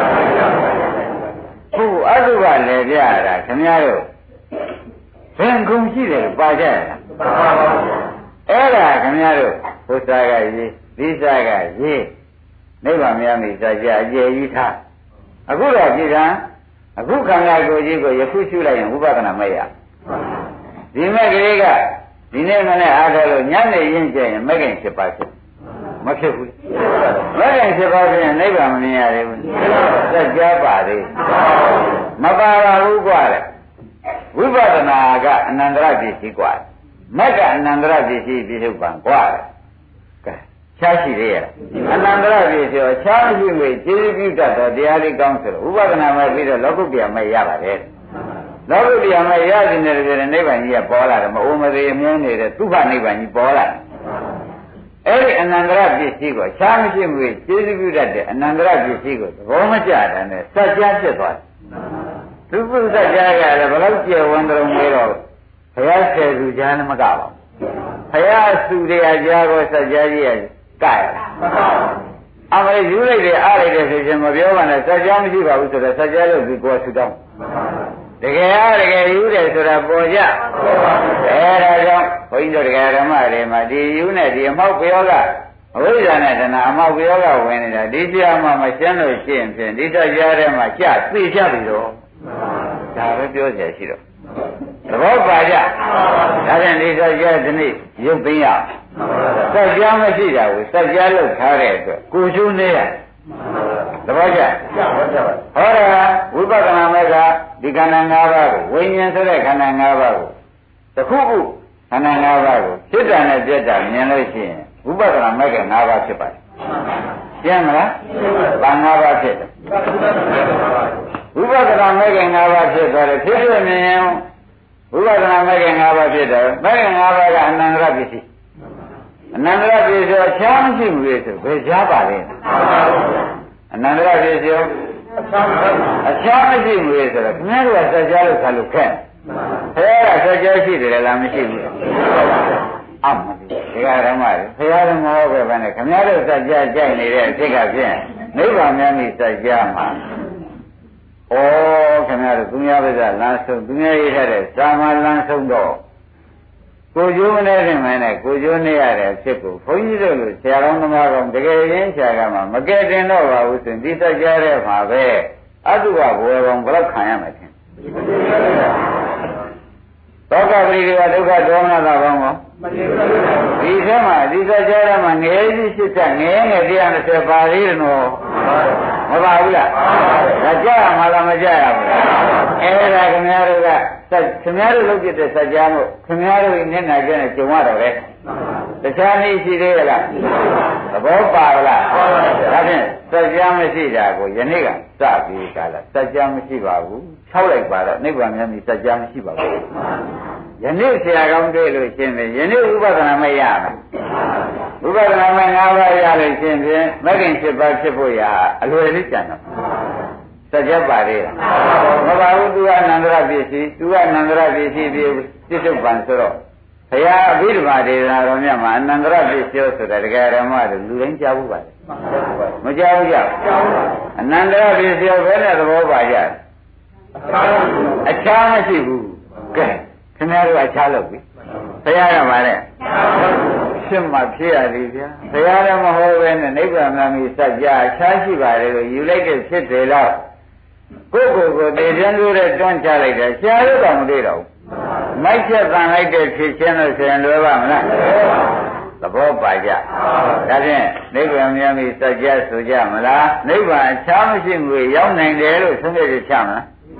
ခုအတုပလဲပြတာခင်ဗျားတို့ဘယ်ကုံရှိတယ်လို့ပါကြရလားအဲ့ဒါခင်ဗျားတို့ဘုရားကရေးသီစာကရေးနိဗ္ဗာန်မြတ်မိစัจ जा အကျယ်ကြီးထားအခုတော့ပြည်ကံအခုခန္ဓာကိုယ်ကြီးကိုယခုရှုလိုက်ရင်ဝိပဿနာမရဒီမဲ့ကလေးကဒီနေ့မနေ့အားထုတ်လို့ညနေရင်းကျရင်မဂ္ဂင်ဖြစ်ပါဖြစ်မဖြစ်ဘူးမဂ္ဂင်ဖြစ်ပါဖြစ်ရင်နိဗ္ဗာန်မမြင်ရသေးဘူးစัจ जा ပါသေးမပါပါဘူးกว่าလေဝိပဿနာကအနန္တရပစ္စည်းกว่าမဂ္ဂအနန္တရပစ္စည်းပြစ္ဆုတ်ပံกว่าလေကဲရှားရှိသေးရဲ့အနန္တရပစ္စည်းရောရှားမရှိမေကျေးဇူးပြုတတ်တဲ့တရားလေးကောင်းဆိုတော့ဥပဒနာမဲ့ပြီးတော့လောကုတ္တရာမဲ့ရပါတယ်လောကုတ္တရာမဲ့ရခြင်းနဲ့တည်းနိဗ္ဗာန်ကြီးကပေါ်လာတယ်မအိုမသေးအမြင်နေတဲ့သုခနိဗ္ဗာန်ကြီးပေါ်လာတယ်အဲ့ဒီအနန္တရပစ္စည်းကိုရှားမရှိမေကျေးဇူးပြုတတ်တဲ့အနန္တရပစ္စည်းကိုသဘောမကျတဲ့နဲ့စัจ जा ဖြစ်သွားတယ်သူပုစัจ जा ကလည်းဘယ်လောက်ကျေဝန်းတော်မဲတော့ဘုရားဆယ်သူကြားနဲ့မကပါဘူးဘုရားစုတရားကြားကိုစัจ जा ကြီးရဲ့ကဲအမလေးယူလိုက်တယ်အားလိုက်တယ်ဆိုရင်မပြောပါနဲ့စัจ जा မရှိပါဘူးဆိုတော့စัจ जा လို့ဒီကိုဆူတောင်းတကယ်အားတကယ်ယူတယ်ဆိုတာပေါ်ကြအဲဒါကြောင့်ဘုန်းကြီးတို့တရားဓမ္မတွေမှာဒီယူနဲ့ဒီအမောက်ပြောကအဝိဇ္ဇာနဲ့တဏှာအမောက်ပြောကဝင်နေတာဒီတရားမှမရှင်းလို့ရှိရင်ဖြင့်ဒီတရားထဲမှာကြသိချပြီတော့ဒါပဲပြောကြရှိတော့သဘောပါကြဒါဖြင့်ဒီတရားဒီနေ့ရုပ်သိမ်းရစက်ကြားမရှိတာကိုစက်ကြားလောက်ထားတဲ့အတွက်ကိုကျိုးနေရသဘောကျဟောတာဝိပဿနာမဲ့ကဒီခန္ဓာ၅ပါးကိုဝိညာဉ်ဆိုတဲ့ခန္ဓာ၅ပါးကိုတစ်ခုခုခန္ဓာ၅ပါးကိုစိတ်ဓာတ်နဲ့ပြတ်တာမြင်လို့ရှိရင်ဝိပဿနာမဲ့က၅ပါးဖြစ်ပါတယ်ရှင်းမလားဘာ၅ပါးဖြစ်တယ်ဝိပဿနာမဲ့က၅ပါးဖြစ်သွားတယ်ဖြစ်ဖြစ်မြင်ရင်ဝိပဿနာမဲ့က၅ပါးဖြစ်တယ်မဲ့က၅ပါးကအနန္တရပစ္စည်းအနန္တရပစ္စည်းအချားမရှိဘူးလေဆိုဘယ်ချားပါလဲအနန္တရပစ္စည်းအချားမရှိဘူးလေဆိုတော့ခင်ဗျားတို့ကစัจ जा လို့ခါလို့ခက်ဘယ်ကစัจ जा ရှိတယ်လားမရှိဘူးအမှန်ဒီကဓမ္မတွေဘုရားဓမ္မဟောပဲပဲနဲ့ခင်ဗျားတို့စัจ जा ကြိုက်နေတဲ့အဖြစ်ကဖြင့်နိဗ္ဗာန်များမိစัจ जा မှာဩခင်ဗျားတို့သူများပါးစလမ်းဆုံးသူများရေးထားတဲ့သာမလမ်းဆုံးတော့ကိုကျိုးမနေခင်မနဲ့ကိုကျိုးနေရတဲ့အဖြစ်ကိုဘုန်းကြီးတို့လိုဆရာတော်သမားကောင်တကယ်ရင်းဆရာကမှမကဲတင်တော့ပါဘူးဆိုရင်ဒီစัจ जा တဲ့မှာပဲအတုဝဘွယ်ကောင်ဘယ်တော့ခံရမှာထင်သောကပရိဒေဝဒုက္ခဒေါမနတာကောင်းကောဒီထဲမှာဒီစัจ जा ထဲမှာငယ်ကြီးရှစ်ဆက်ငယ်ငယ်တရား၂၀ပါသေးတယ်နော်မပါဘူးလားဒါကြရမှာလားမကြရဘူးအဲ့ဒါခင်ဗျားတို့ကခင်ဗျားတို့လုပ်ပြတဲ့စัจ जा မို့ခင်ဗျားတို့မျက်နှာကျနဲ့ကြုံရတော့လေတခြားနည်းရှိသေးလားသဘောပါလားဒါဖြင့်စัจ जा မရှိတာကိုယနေ့ကစပြီးကြလားစัจ जा မရှိပါဘူး၆လိုက်ပါတော့နိဗ္ဗာန်မြတ်ကြီးစัจ जा မရှိပါဘူးယနေ့ဆရာကောင်းတွေ့လို့ရှင်းတယ်ယနေ့ဥပဒနာမရဘူးဥပဒနာမ၅ပါးရလို့ရှင်းဖြင့်မဂ္ဂင်၈ပါးဖြစ်ဖို့ရအလွယ်လေးကြံတော့စัจ जा ပါသေးလားမပါဘူးသူကအနန္တရပစ္စည်းသူကအနန္တရပစ္စည်းပြီးပြစ္ဆုတ်ပံဆိုတော့ဘုရားအဘိဓမ္မာဒေသနာတော်မြတ်မှာအနန္တရပစ္စည်းဆိုတာတရားဓမ္မတွေလူတိုင်းကြားဘူးပါလေမကြားဘူးကြအနန္တရပစ္စည်းဘယ်နဲ့သဘောပါကြအခြားမရှိဘူးကဲခင်ဗျားတို့အခြားလုပ်ပြီဘုရားကပါလေရှင်းမှဖြစ်ရသည်ဗျာဘုရားလည်းမဟောပဲနဲ့နိဗ္ဗာန်မှမိစัจ जा အခြားရှိပါတယ်လို့ယူလိုက်တဲ့ဖြစ်တယ်လို့ကိုယ့်ကိုယ်ကိုသေချမ်းလို့တဲ့တွန်းချလိုက်တယ်ရှားလို့တော့မတွေ့တော့ဘူးမိုက်ချက်တန်လိုက်တဲ့ဖြစ်ချင်းလို့ဆိုရင်လွယ်ပါမလားသဘောပါကြဒါဖြင့်နိဗ္ဗာန်များမိစัจ जा ဆိုကြမလားနိဗ္ဗာန်အခြားမရှိမှုရောက်နိုင်တယ်လို့ဆုံးဖြတ်ချမလား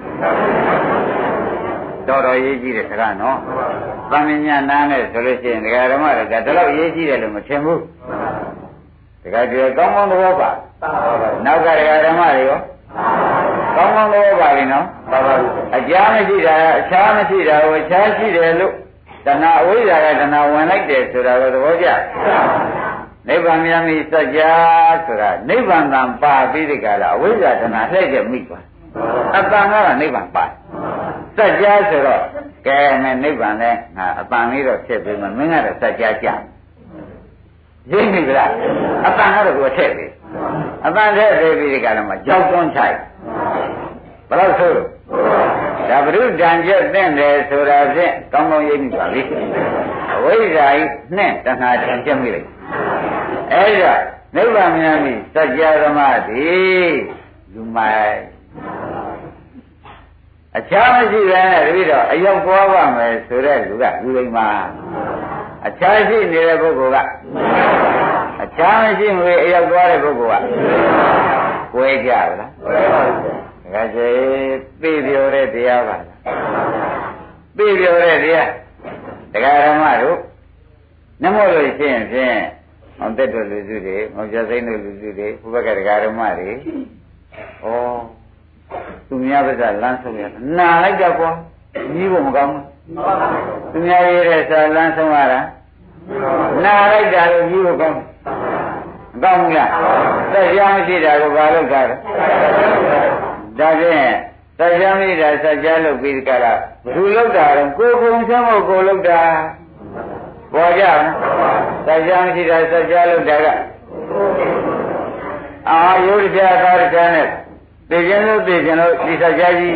တော်တော်ရေးကြည့်တဲ့စကားနော်သံဉာဏ်နားနဲ့ဆိုလို့ရှိရင်ဒကာဓမ္မတွေကဒါတော့ရေးကြည့်တယ်လို့မထင်ဘူးဒကာကျေကောင်းကောင်းသဘောပါနောက်ကဒကာဓမ္မတွေရောကောင်းကောင်းသဘောပါပြီနော်အကြာမရှိတာအခြားမရှိတာကိုအခြားရှိတယ်လို့တဏှာအဝိဇ္ဇာကတဏှာဝင်လိုက်တယ်ဆိုတာကိုသဘောကျနိဗ္ဗာန်မြတ်မိစัจ जा ဆိုတာနိဗ္ဗာန်တန်ပါပြီးဒီကလာအဝိဇ္ဇာတဏှာလှည့်ကျမိပါအတန်ကနိဗ္ဗာန်ပါစัจ जा ဆိုတော့ကဲနဲ့နိဗ္ဗာန်လဲငါအတန်လေးတော့ဖြစ်ပြီးမှမင်းကတော့စัจ जा ကြရင်းပြီလားအတန်ကတော့ကိုထည့်ပြီအတန်ထည့်ပြီးပြီးဒီကလာမှာကြောက်တွန်းချိုက်ဘယ်တော့ဆိုဒါဘုရုဒံကျက်တဲ့တယ်ဆိုတာဖြင့်ကောင်းကောင်းရိပ်မိပါပြီအဝိဇ္ဇာကြီးနဲ့တဏှာတန်ကျက်မိလိုက်အဲ့ဒါနိဗ္ဗာန်မြတ်မိစัจ जा ဓမ္မတိလူမိုက်အခြားမရှိပဲနဲ့တပည့်တော်အရောက်သွားပါမယ်ဆိုတဲ့လူကလူလိမ္မာအခြားရှိနေတဲ့ပုဂ္ဂိုလ်ကအခြားမရှိငွေအရောက်သွားတဲ့ပုဂ္ဂိုလ်ကကိုယ်ကြလားဒါကြိသိပြောတဲ့တရားပါလားသိပြောတဲ့တရားတရားဓမ္မတို့နမို့လို့ရှိရင်ဖြင့်အောင်တက်တော်လူစုတွေမောင်ကျစိမ့်တို့လူစုတွေဘုဘကတရားဓမ္မတွေဩသူများပါးစလမ်းဆုံးရနာလိုက်တော့ကွာကြီးဖို့မကောင်းဘူးသူများရေးတဲ့စာလမ်းဆုံးရတာနာလိုက်တာလို့ကြီးဖို့ကောင်းမကောင်းဘူးလားသက်ရှားမရှိတာကိုဘာလို့ကြလဲဒါဖြင့်သက်ရှားမရှိတာစัจ जा လို့ပြီးကြလားဘယ်လိုလုပ်တာလဲကိုယ်ကုံချမ်းမို့ကိုလုပ်တာပေါ်ကြလားသက်ရှားမရှိတာစัจ जा လုပ်တာကအာယုဒ္ဓပြာသာရကနဲ့သိခြင်းလို့သိခြင်းလို့ဒီစัจ जा ကြီး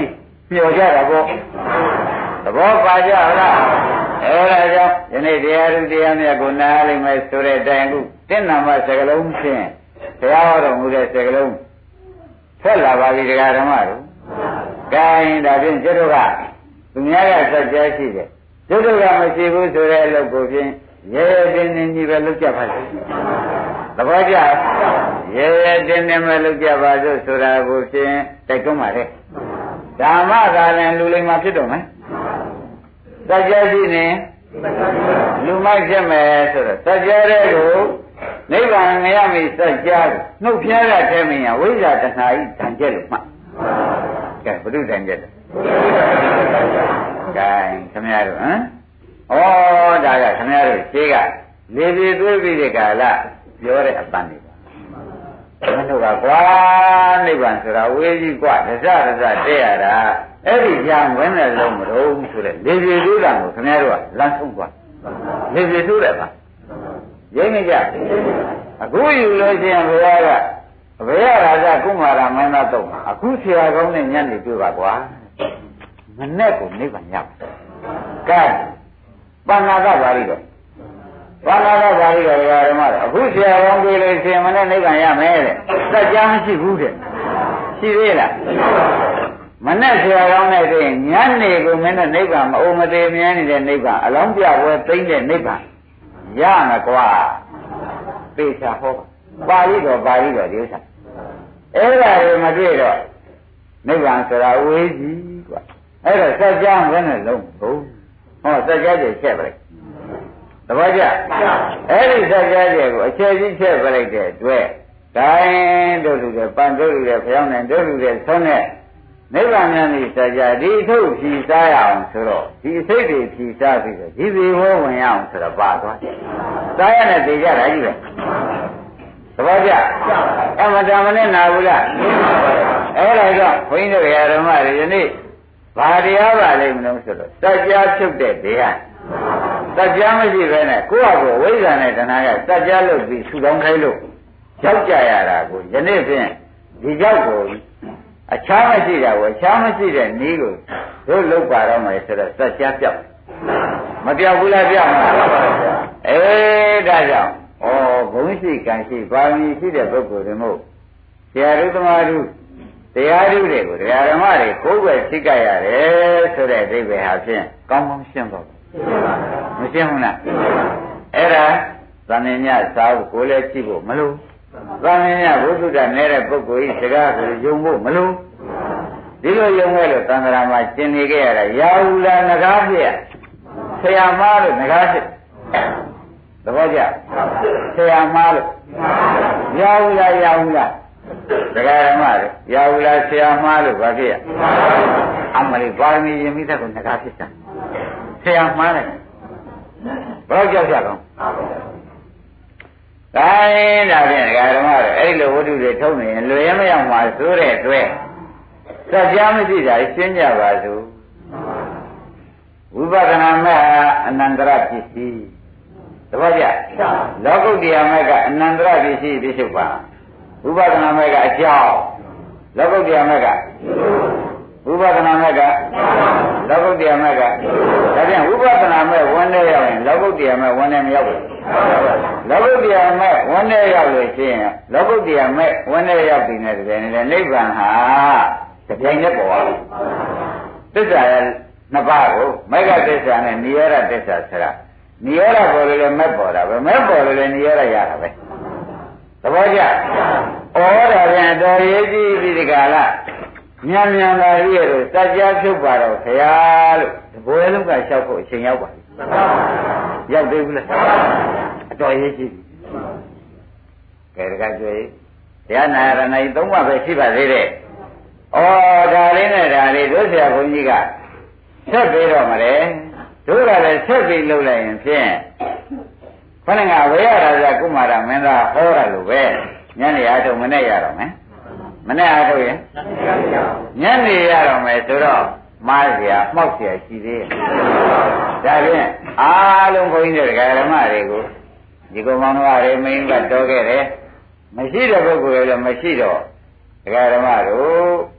မျှော်ကြတာပေါ့သဘောပါကြလားအဲဒါကြောင့်ယနေ့တရားသူတရားမြတ်ကိုနားလိမ့်မယ်ဆိုတဲ့အတိုင်းအခုတင့်နာမစကလုံးဖြင့်ဘုရားဟောတော်မူတဲ့စကလုံးဆက်လာပါပြီတရားဓမ္မတို့ကဲဒါဖြင့်ကျွတ်တို့ကသူများကဆက်ကြားရှိတယ်ကျွတ်တို့ကမရှိဘူးဆိုတဲ့အလုပ်ကိုဖြင့်ရဲရဲတင်းတင်းကြီးပဲလုပ်ကြပါစေသဘောကျရဲရဲတင်းတင်းပဲလုပ်ကြပါစို့ဆိုတာကိုဖြင့်တိုက်တွန်းပါလေဓမ္မသာလည်းလူလိမ္မာဖြစ်တော့မယ်စัจ जा ရှိနေလူမိုက်ဖြစ်မယ်ဆိုတော့စัจ जा တဲ့ကိုနိဗ္ဗာန်မရမီစัจ जा နှုတ်ဖျားရတဲ့မင်းရဝိဇ္ဇာတဏှာဤတန်ကျက်လို့မှတ်ကဲဘုရုတန်ကျက်တယ်ကဲခင်ဗျားတို့ဟမ်ဩဒါကခင်ဗျားတို့ရှင်းကလေပြေသွေးပြီးတဲ့ကာလပြောတဲ့အပန်းတွေပါဘယ်လိုကကွာနိဗ္ဗာန်ဆိုတာဝေးကြီးกว่าဒဇဒဇတဲ့ရတာအဲ့ဒီကြံဝင်တဲ့လုံးမလို့ဆိုတဲ့လေပြေသွေးတာကိုခင်ဗျားတို့ကလမ်းဆုံးกว่าလေပြေသွေးတယ်ပါရိမ့်မကြအခုယူလို့ရှိရင်ဘုရားကအဘေယရာဇကုမာရမင်းသားတော့အခုဆရာကောင်းနဲ့ညနေတွေ့ပါကွာမနဲ့ကိုနိဗ္ဗာန်ရပါကဲပဏာကပါဠိတော်ပဏာကပါဠိတော်ဓမ္မတော်အခုဆရာကောင်းတွေ့လို့ရှိရင်မနဲ့နိဗ္ဗာန်ရမယ်တဲ့စัจ जा မရှိဘူးတဲ့ရှိသေးလားမနဲ့ဆရာကောင်းနဲ့တွေ့ရင်ညနေကိုမင်းနဲ့နိဗ္ဗာန်မအုံမသေးမြဲနေတဲ့နိဗ္ဗာန်အလောင်းပြပွဲသိမ့်တဲ့နိဗ္ဗာန်ရမယ်ကွာသိချာဟောပါဠိတော်ပါဠိတော်ဒီဥစ္စာအဲ့ဒါတွေမတွေ့တော့နိဗ္ဗာန်ဆိုတာဝေးကြီးကွာအဲ့တော့စัจ जा ဘယ်နဲ့လုံးဟုတ်ဟောစัจ जा တွေချက်ပလိုက်သဘောကျအဲ့ဒီစัจ जा တွေကိုအခြေကြီးချက်ပလိုက်တဲ့အတွက်ဒိုင်းတို့လူတွေပန်တို့လူတွေဖျောင်းနေတို့လူတွေဆုံးတဲ့နိဗ္ဗာန်မြတ်ဤစัจ जा ဒီထုတ်ဖြီးစားရအောင်ဆိုတော့ဒီစိတ်တွေဖြီးစားပြီးတော့ဒီဒီဟောဝင်ရအောင်ဆိုတော့ပါသွားစားရတဲ့တေကြတာကြီးပဲသဘောကျအမတမနဲ့နာဘူးလားအဲ့ဒါကြောင့်ဘုန်းကြီးတို့ဓမ္မတွေယနေ့ဘာတရားပါလိမ့်မလို့ဆိုတော့စัจ जा ဖြုတ်တဲ့တရားစัจ जा မရှိဘဲနဲ့ကိုယ့်အကိုဝိဇ္ဇာနဲ့တဏှာကစัจ जा လုပ်ပြီးထူထောင်ခိုင်းလို့ရောက်ကြရတာကိုယနေ့ဖြင့်ဒီကြောက်ကိုအခြားမရှိတာကိုအခြားမရှိတဲ့နည်းကိုတို့လုပ်ပါတော့မယ်ဆိုတော့စัจ जा ပြောက်မပြောက်ဘူးလားပြောက်မှာအေးဒါကြောင့်ဩဘုံရှိကံရှိပါမီရှိတဲ့ပုဂ္ဂိုလ်တွေမို့ဆရာတို့သမားတို့တရားဓုတွေကိုတရားဓမ္မတွေကိုယ်ပဲသိကြရတယ်ဆိုတဲ့အဓိပ္ပာယ်ဟာဖြင့်ကောင်းကောင်းရှင်းပါဘူးမရှင်းဘူးလားအဲ့ဒါသံဉာဏ်စာကိုကိုယ်လည်းကြည့်ဖို့မလိုသံဉာဏ်ဘုဒ္ဓတနေတဲ့ပုဂ္ဂိုလ်ဤစကားကိုယုံဖို့မလိုဒီလိုယုံခဲ့လို့သံဃာမှာကျင်နေခဲ့ရတာရာဟုလာငကားဖြစ်ဆရာမလို့ငကားဖြစ်သဘောကျဆရာမလို့ရာဟုလာရာဟုလာဒကာရမတွေရာဟုလာဆရာမလို့ဘာဖြစ်ရအမလေးပါရမီရင်မိသက်ကိုငကားဖြစ်တာဆရာမနဲ့ဘယ်တော့ကြောက်ကြကောင်းဒါရင်ဒါဖြင့်ဒကာရမတွေအဲ့လိုဝတ္ထုတွေထုတ်နေရင်လွယ်ရမရောက်မှာဆိုတဲ့အတွက်စัจ जा မရှိတာရှင်းကြပါစို့ဝိပဿနာမဲ့အနန္တရပစ္စည်းသဘောကျလောကုတ္တရာမဲ့ကအနန္တရပစ္စည်းပြစ္ဆုတ်ပါဝိပဿနာမဲ့ကအကြောင်းလောကုတ္တရာမဲ့ကဝိပဿနာမဲ့ကလောကုတ္တရာမဲ့ကဒါပြန်ဝိပဿနာမဲ့ဝန်နဲ့ရောက်ရင်လောကုတ္တရာမဲ့ဝန်နဲ့မရောက်ဘူးလောကုတ္တရာမဲ့ဝန်နဲ့ရောက်လို့ရှိရင်လောကုတ္တရာမဲ့ဝန်နဲ့ရောက်ပြီနဲ့တကယ်နဲ့နိဗ္ဗာန်ဟာတပြိုင်တည်းပေါ်သွားသစ္စာရဲ့နှစ်ပါးကိုမေဃသစ္စာနဲ့နိရောဓသစ္စာဆိုတာနိရောဓပေါ်လို့လည်းမဲ့ပေါ်တာပဲမဲ့ပေါ်လို့လည်းနိရောဓရတာပဲသဘောကျဩဒါပြန်တော်ရေးကြည့်ပြီးဒီကလာမြန်မြန်လာရည်လို့စัจ जा ဖြုတ်ပါတော့ခရားလို့ဒီဘွယ်လုံးကလျှောက်ဖို့အချိန်ရောက်ပါပြီရောက်သေးဘူးလားအတော်ရေးကြည့်ပြီကဲတကကြွေတရားနာရဏီသုံးပါးပဲရှိပါသေးတယ်ဩဒါလေးနဲ့ဒါလေးတို့ဆရာဘုန်းကြီးကဆက်ပြီးတော့မလဲတို့ကလည်းဆက်ပြီးလုပ်လိုက်ရင်ဖြင့်ခொနကဝေယရာဇကုမာရမင်းသားဟောရလို့ပဲညနေအားထုတ်မနဲ့ရတော့မယ်မနဲ့အားထုတ်ရင်ညနေရတော့မယ်ဆိုတော့မားเสียမှောက်เสียရှိသေးတယ်ဒါဖြင့်အားလုံးဘုန်းကြီးတွေဓမ္မတွေကိုဒီကောင်မောင်တော်တွေမင်းကတော်ခဲ့တယ်မရှိတဲ့ပုဂ္ဂိုလ်တွေလည်းမရှိတော့ဓမ္မတို့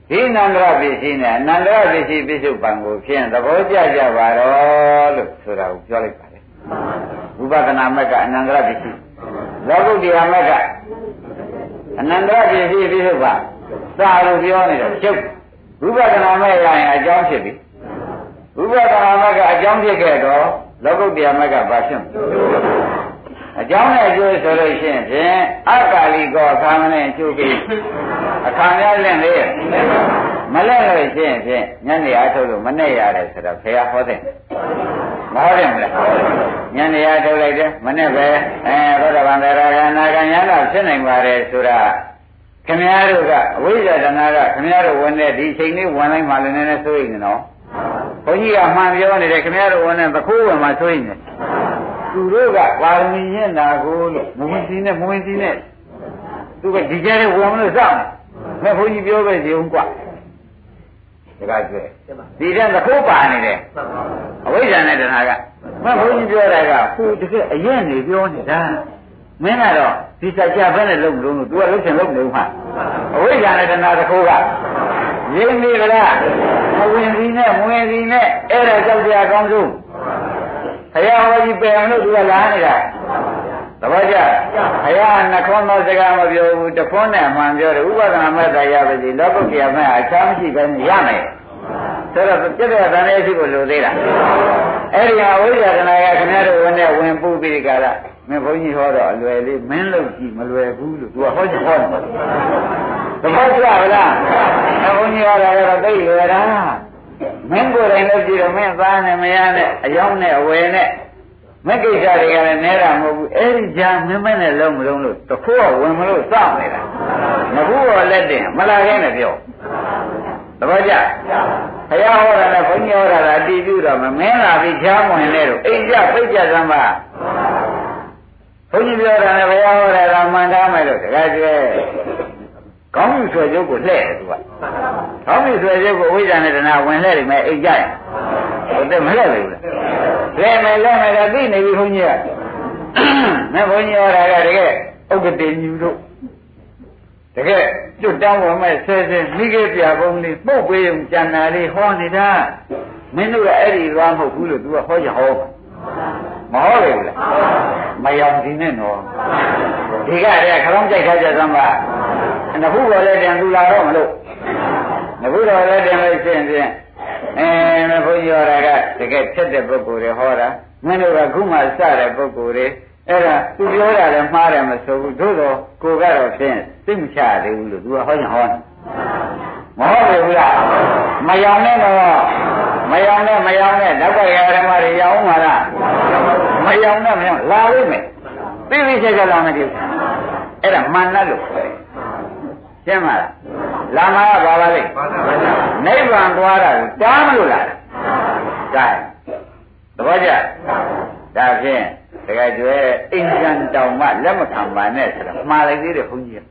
ဒီနန္ဒရပစ္စည်းနဲ့အနန္တရပစ္စည်းပြစ္ဆုတ်ပံကိုဖြင့်သဘောကျကြပါတော့လို့ဆိုတာကိုပြောလိုက်ပါတယ်ဝိပဿနာမက်ကအနန္တရပစ္စည်းလောကုတ္တရာမက်ကအနန္တရပစ္စည်းပြစ္ဆုတ်ပံသာလို့ပြောနေတယ်ကျုပ်ဝိပဿနာမက်ရရင်အကြောင်းဖြစ်ပြီဝိပဿနာမက်ကအကြောင်းဖြစ်ခဲ့တော့လောကုတ္တရာမက်ကဘာဖြစ်မလဲအကြောင်းနဲ့အကျိုးဆိုလို့ရှိရင်ဖြင့်အကာလီကောအခါမနဲ့အကျိုးပြီးအခါများလင့်လေမလဲလို့ရှိရင်ဖြင့်ညနေအားထုတ်လို့မနဲ့ရတယ်ဆိုတော့ဘုရားဟောတယ်မဟုတ်တယ်မလားညနေအားထုတ်လိုက်တယ်မနဲ့ပဲအဲဘုရားဗန္ဒရာကနာဂညာတော့ဖြစ်နိုင်ပါတယ်ဆိုတာခင်ဗျားတို့ကအဝိဇ္ဇာတဏှာကခင်ဗျားတို့ဝင်တဲ့ဒီအချိန်လေးဝင်လိုက်မှလည်းနည်းနည်းစိုးရိမ်နေတော့ဘုန်းကြီးကမှန်ပြောနေတယ်ခင်ဗျားတို့ဝင်တဲ့သခိုးဝင်မှစိုးရိမ်နေသူတို့ကပါရမီရင့်တာကိုလို့မဝင်စီနဲ့မဝင်စီနဲ့သူကဒီကြတဲ့ဝင်မလို့စောင့်နေဘုန်းကြီးပြောပဲစီအောင်กว่าဒါကကျွဲဒီတဲ့သခိုးပါနေတယ်အဝိဇ္ဇာနဲ့တဏှာကမဘုန်းကြီးပြောတာကဟိုတကယ်အရင်နေပြောနေတာမင်းကတော့ဒီစကြဘဲနဲ့လုံးလုံးလို့ तू ကလုံးချင်လုံးနေမှာအဝိဇ္ဇာနဲ့တဏှာသခိုးကရင်းနေကြလားမဝင်စီနဲ့မဝင်စီနဲ့အဲ့ဒါကြောက်ကြအကောင်းဆုံးဘုရားဟောကြီးပြန်လို့ तू ကလာနေတာသဘောကျဘုရားနှခွန်းသောစကားမပြောဘူးတခွန်းနဲ့မှန်ပြောတယ်ဥပဒနာမဲ့တရားပဲစီလောကုတ္တရာမဲ့အခြားမရှိပဲရမယ်ဆိုတော့ပြည့်တဲ့တန်လေးရှိကိုလိုသေးလားအဲ့ဒီအဝိဇ္ဇာတဏှာကခင်ဗျားတို့ဝင်နဲ့ဝင်ပူပြီးကြလားမင်းဘုန်းကြီးဟောတော့အလွယ်လေးမင်းလို့ကြည့်မလွယ်ဘူးလို့ तू ကဟောချင်ဟောတယ်သဘောကျလားဘုန်းကြီးဟောတာကတော့သိလွယ်တာမင်းကိုယ်တိုင်လို့ကြည့်တော့မင်းသားနဲ့မယားနဲ့အယောင်းနဲ့အဝယ်နဲ့မကိစ္စတွေကလည်းနဲတာမဟုတ်ဘူးအဲ့ဒီကြာမင်းမနဲ့လုံးမလုံးလို့တခိုးကဝင်မလို့စောင့်နေတာမဘူးတော့လက်တင်မလာခဲနဲ့ပြောသဘောကျဘုရားဟောတာနဲ့ဘုန်းကြီးဟောတာကအတီးပြုတော့မမင်းလာပြီးချားမဝင်နဲ့တော့အိမ်ကြပိတ်ကြသမ်းပါဘုန်းကြီးပြောတာနဲ့ဘုရားဟောတာကမှန်သားမယ်လို့တခါကျွဲကောင်းပြီဆွဲကျုပ်ကိုလှဲ့တယ်သူကကောင်းပြီဆွဲကျုပ်ကိုဝိဇ္ဇာနဲ့တဏှာဝင်လှဲ့တယ်မဲ့အိမ်ကြရင်ဟုတ်တယ်မလှဲ့ဘူးလားလဲမယ်လဲမယ်ကသိနေပြီဘုန်းကြီးကမဲ့ဘုန်းကြီးဟောတာကတကယ်ဥက္ကတိညူတို့တကယ်ကျွတ်တောင်းဝင်မဲ့ဆဲဆဲမိခဲ့ပြပုံလေးပုတ်ပေးုံကြံတာလေးဟောနေတာမင်းတို့ကအဲ့ဒီသွားမဟုတ်ဘူးလို့ तू ကဟောကြဟောမဟုတ်လေဘူးလားမယောင်ဒီနဲ့နော်ဒီကတည်းကခလုံးကြိုက်ထားကြသမ်းပါနှခုတော်လည်းတင်သူလာတော့မလို့နှခုတော်လည်းတင်လို့ရှိရင်ဖြင့်အဲဘုန်းကြီးဟောတာကတကယ်ဖြစ်တဲ့ပုဂ္ဂိုလ်တွေဟောတာမင်းတို့ကခုမှစတဲ့ပုဂ္ဂိုလ်တွေအဲ့ဒါသူပြောတာလည်းမှားတယ်မဆိုဘူးသို့တော့ကိုကတော့ဖြင့်သိမချသေးဘူးလို့ तू ကဟောချင်ဟောတယ်မဟုတ်ဘူးလားမယောင်နဲ့တော့မယောင်နဲ့မယောင်နဲ့ဓာတ်ပတ်ရဓမ္မတွေရောင်းမှာလားမယောင်နဲ့မယောင်လာလိမ့်မယ်သိသိချက်ချက်လာမယ်ဒီအဲ့ဒါမာနလို့ခေါ်တယ်ရှင်းမလားလာမှာကဘာပါလဲနိဗ္ဗာန်သွားတာကိုတားမလို့လားဒါသဘောကျဒါဖြင့်တကယ်ကျွဲအိမ်ကျန်တောင်မှလက်မခံပါနဲ့ဆိုတော့မှားလိုက်သေးတယ်ဘုန်းကြီး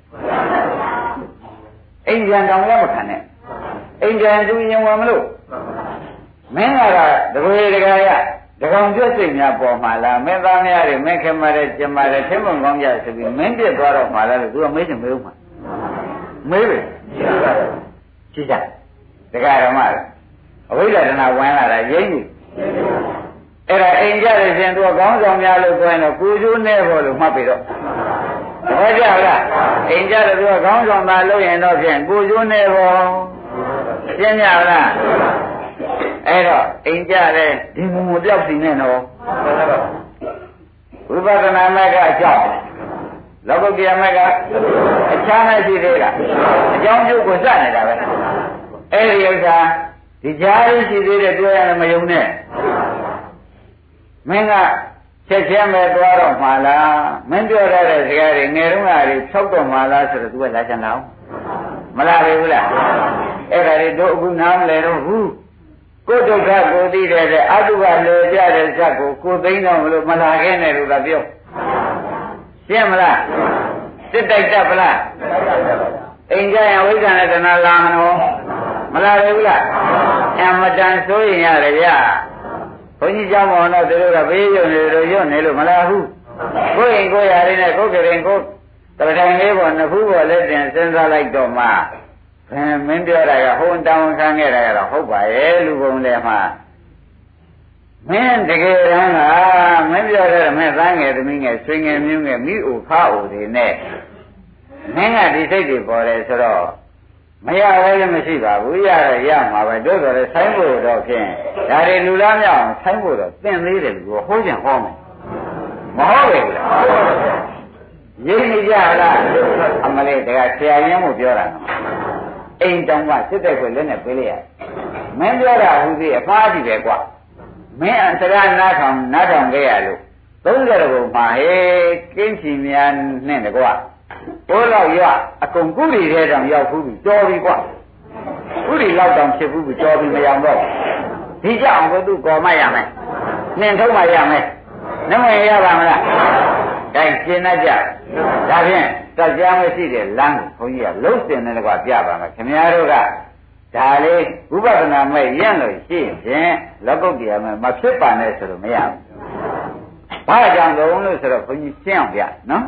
အိမ်ကျန်တောင်လက်မခံနဲ့အိမ်ကျန်သူရင်ဝင်မလို့မင်းကတော့တကွေတကယ်ရတကောင်ကျွတ်စိတ်များပေါ်မှာလားမင်းသားများတွေမင်းခင်မတဲ့ကျင်မတဲ့သင်္ဘုံကောင်းကြဆိုပြီးမင်းပြစ်သွားတော့မှာလားလို့သူကမေးချင်မေးဦးမှာမေးပဲကြည့်ကြတကယ်တော့မှအဝိဇ္ဇာတဏှာဝင်လာတာရင်းကြီးအဲ့ဒါအိမ်ကြတဲ့ရှင်သူကကောင်းဆောင်များလို့ဆိုရင်တော့ကိုကျိုးနဲ့ဖို့လို့မှတ်ပြီးတော့ဟောကြလားအိမ်ကြတဲ့သူကကောင်းဆောင်သားလို့ရင်တော့ဖြင့်ကိုကျိုးနဲ့ဖို့ရှင်းကြလားအဲ့တော့အိမ်ကြတဲ့ဒီမူမပြောက်စီနဲ့တော့ဝိပဿနာမကအကြောင်းလောကုတ္တရာမကအချမ်းမရှိသေးတာအကြောင်းကျုပ်ကိုစနေတာပဲအဲ့ဒီဥစ္စာဒီကြားရရှိသေးတဲ့တွေ့ရတယ်မယုံနဲ့မင်းကချက်ချင်းပဲသွားတော့မှာလားမင်းပြောရတဲ့စကားတွေငယ်တုန်းကတွေဖြောက်တော့မှာလားဆိုတော့ तू ကလာချင်တော့မလားဘူးလားအဲ့ဒါတွေတို့အခုနားမလဲတော့ဘူးကိုဒုက္ခကိုသိတဲ့အတုကလေကြတဲ့ဇက်ကိုကိုသိတော့မလို့မလာခဲ့နဲ့လို့သာပြောရှင်းမလားစစ်တိုက်တတ်ပလားအိမ်ကြရင်ဝိဇ္ဇာနဲ့တဏှာလာမလို့မလာဘူးလားအမတန်ဆိုရင်ရတယ်ဗျာဘုန်းကြီးကျောင်းပေါ်တော့သူတို့ကဘေးရုံနေလို့ရုံနေလို့မလာဘူးကိုယ်ရင်ကိုယ်ရရင်းနဲ့ကိုယ်ကရင်ကိုယ်တရထိုင်လေးပေါ်နှစ်ခုပေါ်လက်တင်စဉ်းစားလိုက်တော့မှခင်မင်းပြောတာကဟိုတောင်းခံခဲ့တာကတော့ဟုတ်ပါရဲ့လူပုံလည်းမှာမင်းတကယ်တမ်းကမင်းပြောတဲ့မင်းသားငယ်သမီးငယ်ဆွေငယ်မျိုးငယ်မိအိုဖအိုတွေနဲ့မင်းကဒီစိတ်တွေပေါ်တယ်ဆိုတော့မရဘဲလည်းမရှိပါဘူးရရရမှာပဲတို့တော်လည်းဆိုင်းဖို့တော့ဖြင့်ဒါတွေလူလားမြောက်ဆိုင်းဖို့တော့သင်သေးတယ်လူကဟိုးချင်ဟောမယ်မဟုတ်ဘူးလားရင်းနေကြလားအမလေးတကဆရာရင်းမို့ပြောတာနော်အိမ်တောင်မှစစ်တဲ့ခွေလက်နဲ့ပေးလိုက်ရမင်းပြောတာဟူသေးအဖားကြီးပဲကွာမင်းအစရနားထောင်နားထောင်ခဲ့ရလို့သုံးကြတော့ဘုံမှာဟေးကင်းချီများနဲ့တကွာဘိုးလောက်ရအကုန်ကုရီထဲတောင်ရောက်ဘူးကြော်ပြီကွာကုရီလောက်တောင်ဖြစ်ဘူးကြော်ပြီမရောက်တော့ဒီကြောင့်ဘုသူကော်မရမယ်နှင်ထုံးမရမယ်နှမရပါမလားဒါရှင်းတတ်ကြဒါဖြင့်တရားမရှိတဲ့လမ်းကိုဘုန်းကြီးကလုံးစင်နဲ့တကွာပြပါမယ်ခင်ဗျားတို့ကဒါလေးဥပဒနာမဲ့ရင့်လို့ရှိရင်လောကုတ္တရာမဲ့မဖြစ်ပါနဲ့ဆိုလို့မရဘူးဘာကြောင့်တုံးလို့ဆိုတော့ဘုန်းကြီးရှင်းအောင်ပြနော်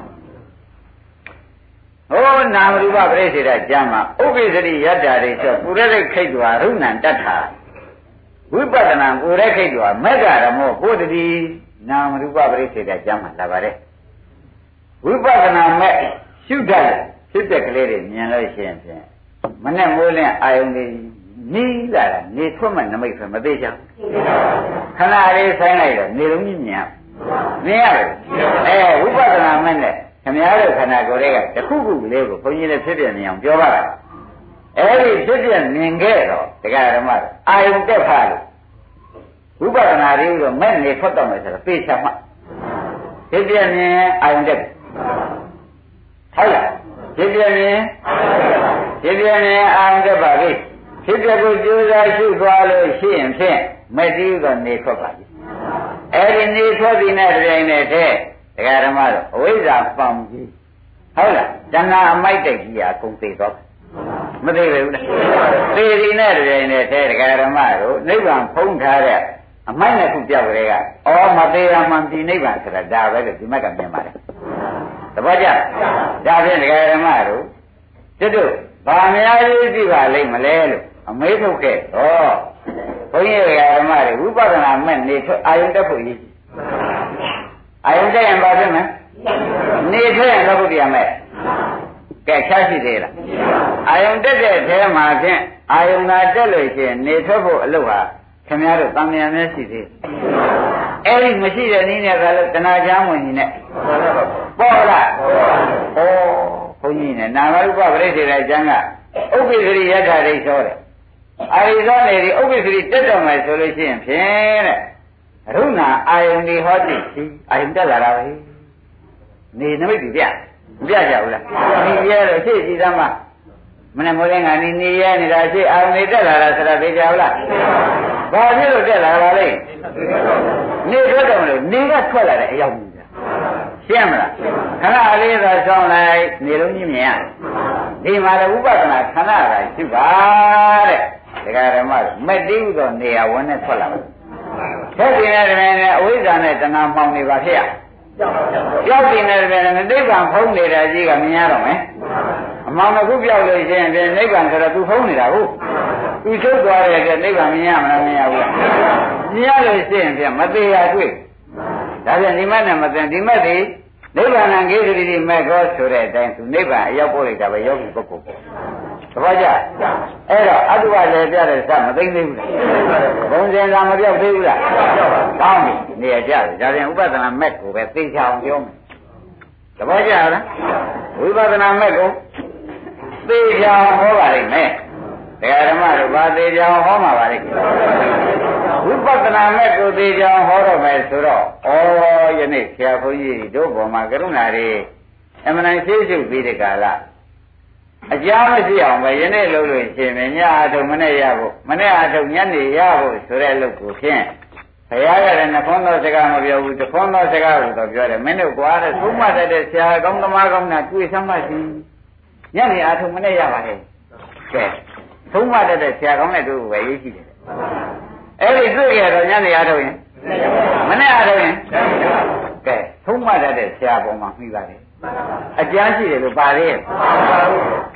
ဟောနာမရူပပရိစ္ဆေဒကျမ်းမှာဥပ္ပစ္စရိယတ္တာတွေဆိုပုရရိခိတ်တွာရုဏ္ဏတတ္ထာဝိပဿနာပုရခိတ်တွာမေဃရမောဘုဒ္ဓတိနာမရူပပရိစ္ဆေဒကျမ်းမှာလာပါတယ်ဝိပဿနာမဲ့ရှုတတ်ဖြစ်တဲ့ကလေးတွေမြင်လို့ရှိရင်ဖြင့်မနဲ့မိုးလင်းအာယုန်တွေနီးလာတာနေထွက်မှနမိတ်ဆိုမသေးချင်ခဏလေးဆိုင်လိုက်တော့နေလုံးကြီးမြင်မြင်ရတယ်အဲဝိပဿနာမဲ့နဲ့ခင်ဗျားတို့ခန္ဓာကိုယ်တွေကတခုခုလေးကိုဘုန်းကြီးလည်းဖြစ်ပြနေအောင်ပြောပါလားအဲဒီဖြစ်ပြမြင်ခဲ့တော့တရားဓမ္မအာယုန်တက်ဖားလို့ဝိပဿနာတွေတော့မဲ့နေထွက်တော့မယ်ဆိုတော့သိချင်မှဖြစ်ပြမြင်အာယုန်တက်ဟုတ်လားဖြစ်ပြမြင်ဖြစ်ပြမြင်အာယုန်တက်ပါပြီဖြစ်ပြကိုကြိုးစားရှုသွားလို့ရှိရင်ဖြင့်မဲ့တိတော့နေထွက်ပါပြီအဲဒီနေထွက်ပြီးတဲ့တိုင်နဲ့တဲ့တရားဓမ္မတော့အဝိဇ္ဇာပေါင်ကြီးဟုတ်လားတဏှာအမိုက်တိတ်ကြီးအကုန်သိတော့မသိဘူးလားသိဒီနဲ့တိုင်နဲ့တဲ့တရားဓမ္မတို့နိဗ္ဗာန်ဖုံးထားတဲ့အမိုက်နှစ်ခုပြောက်ကြတဲ့ကဩမသေးရမှန်ဒီနိဗ္ဗာန်ဆိုတာဒါပဲလို့ဒီမက်ကမြင်ပါတယ်တပည့်ကြဒါဖြင့်တရားဓမ္မတို့ကျွတ်တို့ဘာများရေးကြည့်ပါလိမ့်မလဲလို့အမေးထုတ်ခဲ့ဟောဘုန်းကြီးတရားဓမ္မတွေဝိပဿနာမဲ့နေထွက်အာယုန်တက်ဖို့ရည်အာယုန်တက်ရင်ဘာဖြစ်မလဲနေထွက်ရင်လောကုတ္တရာမဲ့ကဲချားရှိသေးလားအာယုန်တက်တဲ့အဲမှာဖြင့်အာယုန်သာတက်လို့ရှိရင်နေထွက်ဖို့အလုပ်ဟာခင်ဗျားတို့တန်မြာများရှိသေးအဲ့ဒီမရှိတဲ့နည်းနဲ့ကလည်းတဏှာချမ်းဝင်ကြီးနဲ့ပေါ့လားဩဘုန်းကြီးနဲ့နာမရူပပရိစ္ဆေဒကျမ်းကဥပ္ပစ္စရိယထာဒိဋ္ဌောတယ်အာရိသောနေဒီဥပ္ပစ္စရိတက်တော်မယ်ဆိုလို့ရှိရင်ဖြင့်တဲ့ရုဏအာယုန်ဒီဟောတိအာယုန်တက်လာတာပဲနေနမိတ်ပြပြကြဘူးလားဒီရဲတော့ရှေ့ကြည့်သမ်းမမနဲ့မိုးလင်းကနေနေရဲနေတာရှေ့အာယုန်တွေတက်လာတာဆိုတာသိကြဘူးလားဘာဖြစ်လို့တက်လာတာလဲနေထွက်တော်လို့နေကထွက်လာတဲ့အယောက်ကြီးရှင်းမလားခဏလေးသာဆောင်းလိုက်နေလုံးကြီးမြင်ရဒီမှာလည်းဥပဒနာခဏသာရှိပါတဲ့ဒကာဓမ္မမက်တိဥသောနေရာဝင်နဲ့ထွက်လာတယ်ဆက်ပြင်းတဲ့တည်းနဲ့အဝိဇ္ဇာနဲ့တဏှာမှောင်နေပါဖြစ်ရကြောက်ပြင်းတဲ့တည်းနဲ့နိဗ္ဗာန်ဖုံးနေတာကြီးကမြင်ရတော့မယ်အမှောင်တစ်ခုပြောက်လို့ရှိရင်ပြနိဗ္ဗာန်ဆိုတော့သူဖုံးနေတာဟုတ်သူချုပ်သွားတဲ့အတွက်နိဗ္ဗာန်မြင်ရမလားမမြင်ရဘူးမြင်ရလို့ရှိရင်ပြမသေးရတွေ့ဒါပြန်ဒီမနဲ့မသိဒီမသိနိဗ္ဗာန်ံကိစ္စတိမဲ့ကောဆိုတဲ့အတိုင်းသူနိဗ္ဗာန်အရောက်ပို့လိုက်တာပဲယောဂီပုဂ္ဂိုလ်ပေါ့တပည့်ကြအဲ့တော့အတုပလည်းပြတဲ့စမသိသေးဘူးလားဘုံစင်သာမပြောက်သေးဘူးလားကောင်းပြီနေရကြတယ်ဒါပြန်ဥပဒနာမဲ့ကိုပဲသိချအောင်ပြောမယ်တပည့်ကြလားဝိပဿနာမဲ့ကိုသိချအောင်ဟောပါလိမ့်မယ်တရားဓမ္မတို့ဘာသိချအောင်ဟောမှာပါလိမ့်ဝိပဿနာမဲ့ကိုသိချအောင်ဟောတော့မယ်ဆိုတော့ဩယနေ့ဆရာဘုန်းကြီးတို့ဘောမှာကရုဏာတွေအမှန်တန်ရှိရှိပြီးတဲ့ကာလအကြောင်းမရှိအောင်ပဲယနေ့လုပ်လို့ရှိရင်ညအထုံမနဲ့ရဖို့မနဲ့အထုံညနေရဖို့ဆိုတဲ့လုပ်ကိုဖြင့်ဘုရားကလည်းနှခွန်းသောစကားမပြောဘူးတခွန်းသောစကားကိုတော့ပြောတယ်မင်းတို့ကွာတဲ့သုံးမတတ်တဲ့ဆရာကောင်းသမားကောင်းတာတွေ့စမ်းမှရှိညနေအထုံမနဲ့ရပါလေကဲသုံးမတတ်တဲ့ဆရာကောင်းတဲ့တို့ပဲရေးကြည့်တယ်အဲ့ဒီတွေ့ရတော့ညနေအထုံရင်မနဲ့အထုံရင်ကဲသုံးမတတ်တဲ့ဆရာပေါ်မှာမှီပါလေအကျမ်းရှိတယ်လို့ပါလေ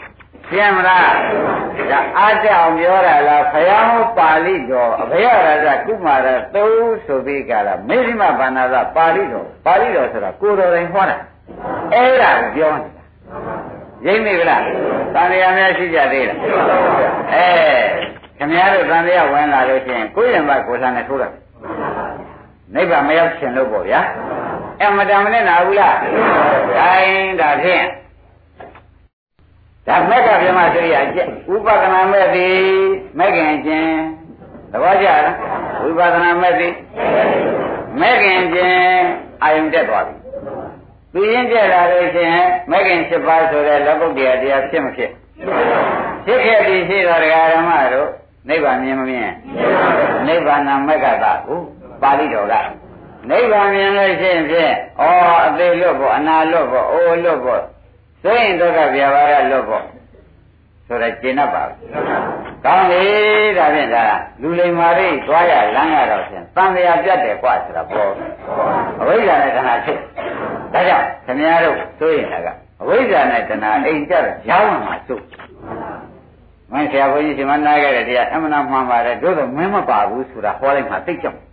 ရှင်းမလားဒါအားကြအောင်ပြောတာလားဘုရားဟောပါဠိတော်အဘယရာဇကုမာရသုဆိုပြီးကြလားမေဇိမဗန္နာသပါဠိတော်ပါဠိတော်ဆိုတာကိုယ်တော်တိုင်ဟောတာအဲ့ဒါကိုပြောနေတာရိပ်မိကလားသံဃာများရှိကြသေးလားအဲခင်ဗျားတို့သံဃာဝင်လာလို့ရှိရင်ကိုယ်ရင်မကိုယ်ဆံနဲ့ထိုးတယ်နိဗ္ဗာန်မရောက်ရှင်လို့ပေါ့ဗျာအမတန်မနဲ့နာဘူးလားဒါရင်ဒါဖြင့်ဒါမက်ကပြမစရိယာကျက်ဥပဒနာမဲ့သည်မက်ကင်ချင်းသဘောကျလားဝိပဿနာမဲ့သည်မက်ကင်ချင်းအာယုန်တက်သွားပြီသူရင်ကျက်လာလို့ရှိရင်မက်ကင်七ပါးဆိုတဲ့လောကုတ္တရာတရားဖြစ်မဖြစ်ဖြစ်ခဲ့ပြီရှိတော်ဓမ္မတို့နိဗ္ဗာန်မြင်မမြင်နိဗ္ဗာန်မက်ကတာကိုပါဠိတော်ကနိဗ္ဗာန်မြင်လို့ရှိရင်ဖြင့်ဩအသေးလွတ်ဖို့အနာလွတ်ဖို့အိုးလွတ်ဖို့သိရင်ဒုက္ခဗျာပါဒလွတ်ဖို့ဆိုတော့ကျင့်တတ်ပါဘူးကောင်းပြီဒါဖြင့်ဒါလူလိမ္မာရိသွားရလမ်းရတော့ဖြင့်သံဃာပြတ်တယ်กว่าဆိုတာပေါ်အဝိဇ္ဇာနဲ့တဏှာဖြစ်ဒါကြောင့်ခင်ဗျားတို့သိရင်လည်းကအဝိဇ္ဇာနဲ့တဏှာအိမ်ကြတော့ရောင်းမှာစုမင်းဆရာဘုန်းကြီးရှင်မနာခဲ့တဲ့တရားအမှန်မှန်ပါတယ်တို့တော့မင်းမပါဘူးဆိုတာဟောလိုက်မှသိကြတယ်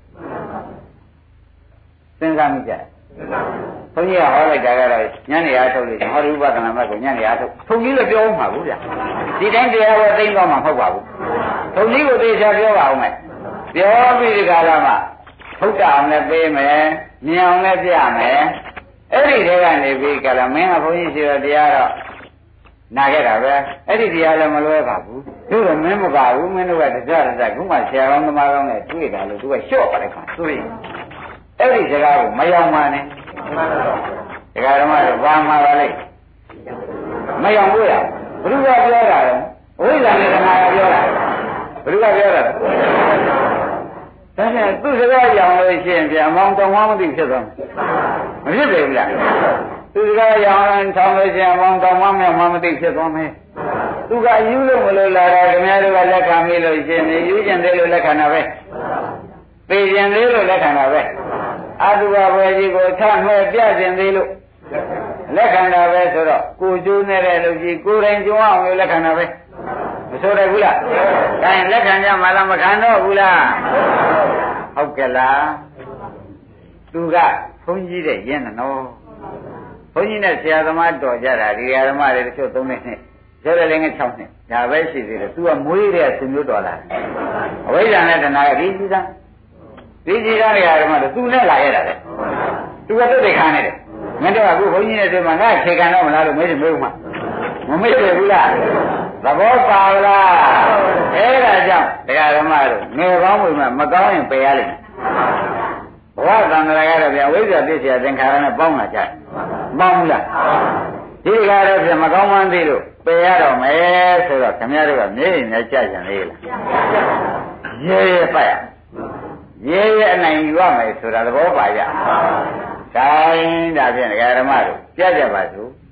စဉ်းစားမိကြတယ်ဘုန်းကြီးကဟောလိုက်တာကတော့ညနေအားထုတ်လို့ဟောရဥပဒနာမတ်ကိုညနေအားထုတ်ထုံကြီးလည်းပြောမှာဘူးဗျာဒီတိုင်းတရားဝဲသိမ့်တော့မှာမဟုတ်ပါဘူးထုံကြီးကိုသေချာပြောပါဦးမယ်ပြောပြီးဒီကလာမှထုတ်တာအောင်လည်းပေးမယ်မြင်အောင်လည်းပြမယ်အဲ့ဒီတဲကနေပြီးကလာမင်းကဘုန်းကြီးရှိတော်တရားတော့နာခဲ့တာပဲအဲ့ဒီတရားလည်းမလွဲပါဘူးသူကမင်းမပါဘူးမင်းတို့ကတကြတကြခုမှဆရာကောင်းသမားကောင်းနဲ့တွေ့တာလို့သူကလျှော့ပါလိုက်ခါသူရင်အဲ့ဒီစကားကိုမယောင်ပါနဲ့ဒကာဓမ္မတို့ဘာမှပါလိမ့်မယောင်ဘူးလားဘုရားပြောတာတော့ဝိဇ္ဇာနဲ့တဏှာပြောတာဘုရားပြောတာဒါနဲ့သူ့စကားကြောင်လို့ရှိရင်ပြန်မောင်းတောင်းမသိဖြစ်သွားမဖြစ်ပေဘူးလားသူစကားကြောင်ထောင်းလို့ရှိရင်မောင်းတောင်းမမြောက်မသိဖြစ်သွားမယ်သူကယူလို့မလို့လာတာခင်ဗျားတို့ကလက်ခံမိလို့ရှိရင်ယူကျင်တယ်လို့လက်ခံတာပဲသိကျင်တယ်လို့လက်ခံတာပဲအတုပါဘွယ်ကြီးကိုထမဲ့ပြကျင်သေးလို့လက်ခံတာပဲဆိုတော့ကိုကျိုးနေတဲ့လူကြီးကိုယ်တိုင်ကြုံအောင်လို့လက်ခံတာပဲမဆိုရဘူးလားဒါရင်လက်ခံကြမှာလားမခံတော့ဘူးလားဟုတ်ကဲ့လားသူကဘုန်းကြီးတဲ့ရင်းနော်ဘုန်းကြီးနဲ့ဆရာသမားတော်ကြတာဒီဆရာသမားတွေတချို့သုံးနှစ်နှစ်ကျော်တယ်လည်းငယ်၆နှစ်ဒါပဲရှိသေးတယ်သူကမွေးတဲ့ဆွေမျိုးတော်လာအဝိဇ္ဇာနဲ့တဏှာကဒီကြီးသားဒီကြီးသားတွေကဓမ္မတို့သူနဲ့လာရတာလေသူကတုတ်တယ်ခံနေတယ်မင်းတို့ကအခုဘုန်းကြီးနဲ့တွေ့မှငါခေခံတော့မလားလို့မေးတယ်မေးဦးမှာမမေ့တယ်ဘူးလားသဘောပါလားအဲ့ဒါကြောင့်တရားဓမ္မတို့ငယ်ကောင်းဝင်မှမကောင်းရင်ပယ်ရလိမ့်မယ်ဘဝသံဃာကတော့ဗျာဝိဇ္ဇာပြည့်စရာသင်္ခါရနဲ့ပေါင်းလာကြတယ်ပေါင်းဘူးလားဒီကတော့ဗျာမကောင်းမှန်းသိလို့ပယ်ရတော့မယ်ဆိုတော့ခင်ဗျားတို့ကမျက်ရည်နဲ့ကြကြနေလားရဲရဲပတ်ရရဲရဲအနိုင်ယူရမယ်ဆိုတာသဘောပါကြ။ဒါရင်ဒါဖြင့်ဒကာဓမ္မတို့ကြကြပါစို့။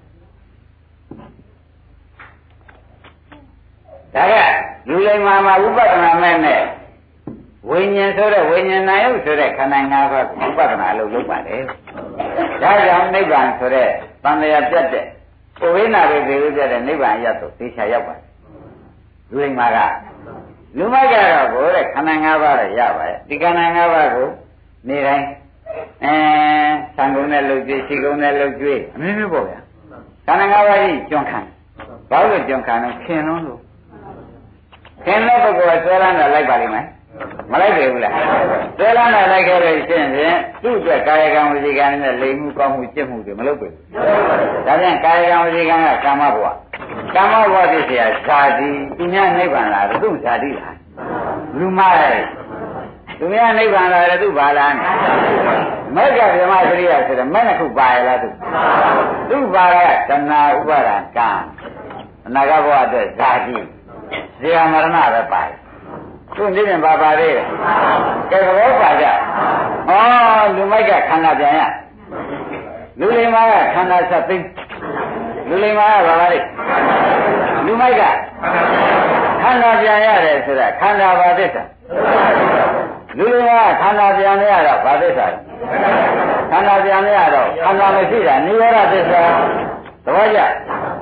ဒါကလူလိမ္မာမှာဥပဒနာမဲ့နဲ့ဝိညာဉ်ဆိုတဲ့ဝိညာဉ်နာယုတ်ဆိုတဲ့ခန္ဓာ၅ပါးကိုဥပဒနာလို့လုပ်ပါတယ်။ဒါကြောင့်နိဗ္ဗာန်ဆိုတဲ့သံဃာပြတ်တဲ့ဝိနာတွေပြေပြတဲ့နိဗ္ဗာန်ရတော့သိချာရောက်ပါတယ်။လူလိမ္မာကလူမိုက်ကတော့ကိုတဲ့ခန္ဓာ၅ပါးရရပါရဲ့ဒီခန္ဓာ၅ပါးကိုနေတိုင်းအဲသံဃုံနဲ့လှုပ်ကြွေးရှိကုံနဲ့လှုပ်ကြွေးအမျိုးမျိုးပေါ့ဗျာခန္ဓာ၅ပါးကြီးကျွမ်းခံဘာလို့ကျွမ်းခံလဲခင်လုံးလို့ခင်တဲ့ပုဂ္ဂိုလ်ကဆွဲလန်းတာလိုက်ပါလိမ့်မယ်မလိုက်ပေဘူးလားဆွဲလန်းတာလိုက်ခဲ့လို့ရှိရင်သူ့အတွက်ကာယကံဝစီကံနဲ့လိမ်မှုကောင်းမှုจิตမှုတွေမလုပ်ပေဘူးဒါပြန်ကာယကံဝစီကံကကာမဘဝကာမဘဝဖြစ်เสียဇာတိသူများနိဗ္ဗာန်လာတယ်သူဇာတိလားလူမရဲ့သူများနိဗ္ဗာန်လာတယ်သူဘာလားမက္ကဗြဟ္မစရိယဆိုတဲ့မဲ့နှစ်ခုပါရလားသူသူပါရကတဏှာဥပါဒံကံအနာဂတ်ဘဝအတွက်ဇာတိဇေယမရဏပဲပါတယ်သူနေပြန်ပါပါသေးတယ်ကဲဘောပါကြဩလူမိုက်ကခန္ဓာပြန်ရလူလိမ္မာကခန္ဓာဆက်သိလူလိမ္မာကဘာပါလဲလူမိုက်ကခန္ဓာပြန်ရတယ်ဆိုတာခန္ဓာဘာသစ္စာလူလိမ္မာကခန္ဓာပြန်ရတော့ဘာသစ္စာခန္ဓာပြန်ရတော့ခန္ဓာမရှိတာနိရောဓသစ္စာသဘောကျ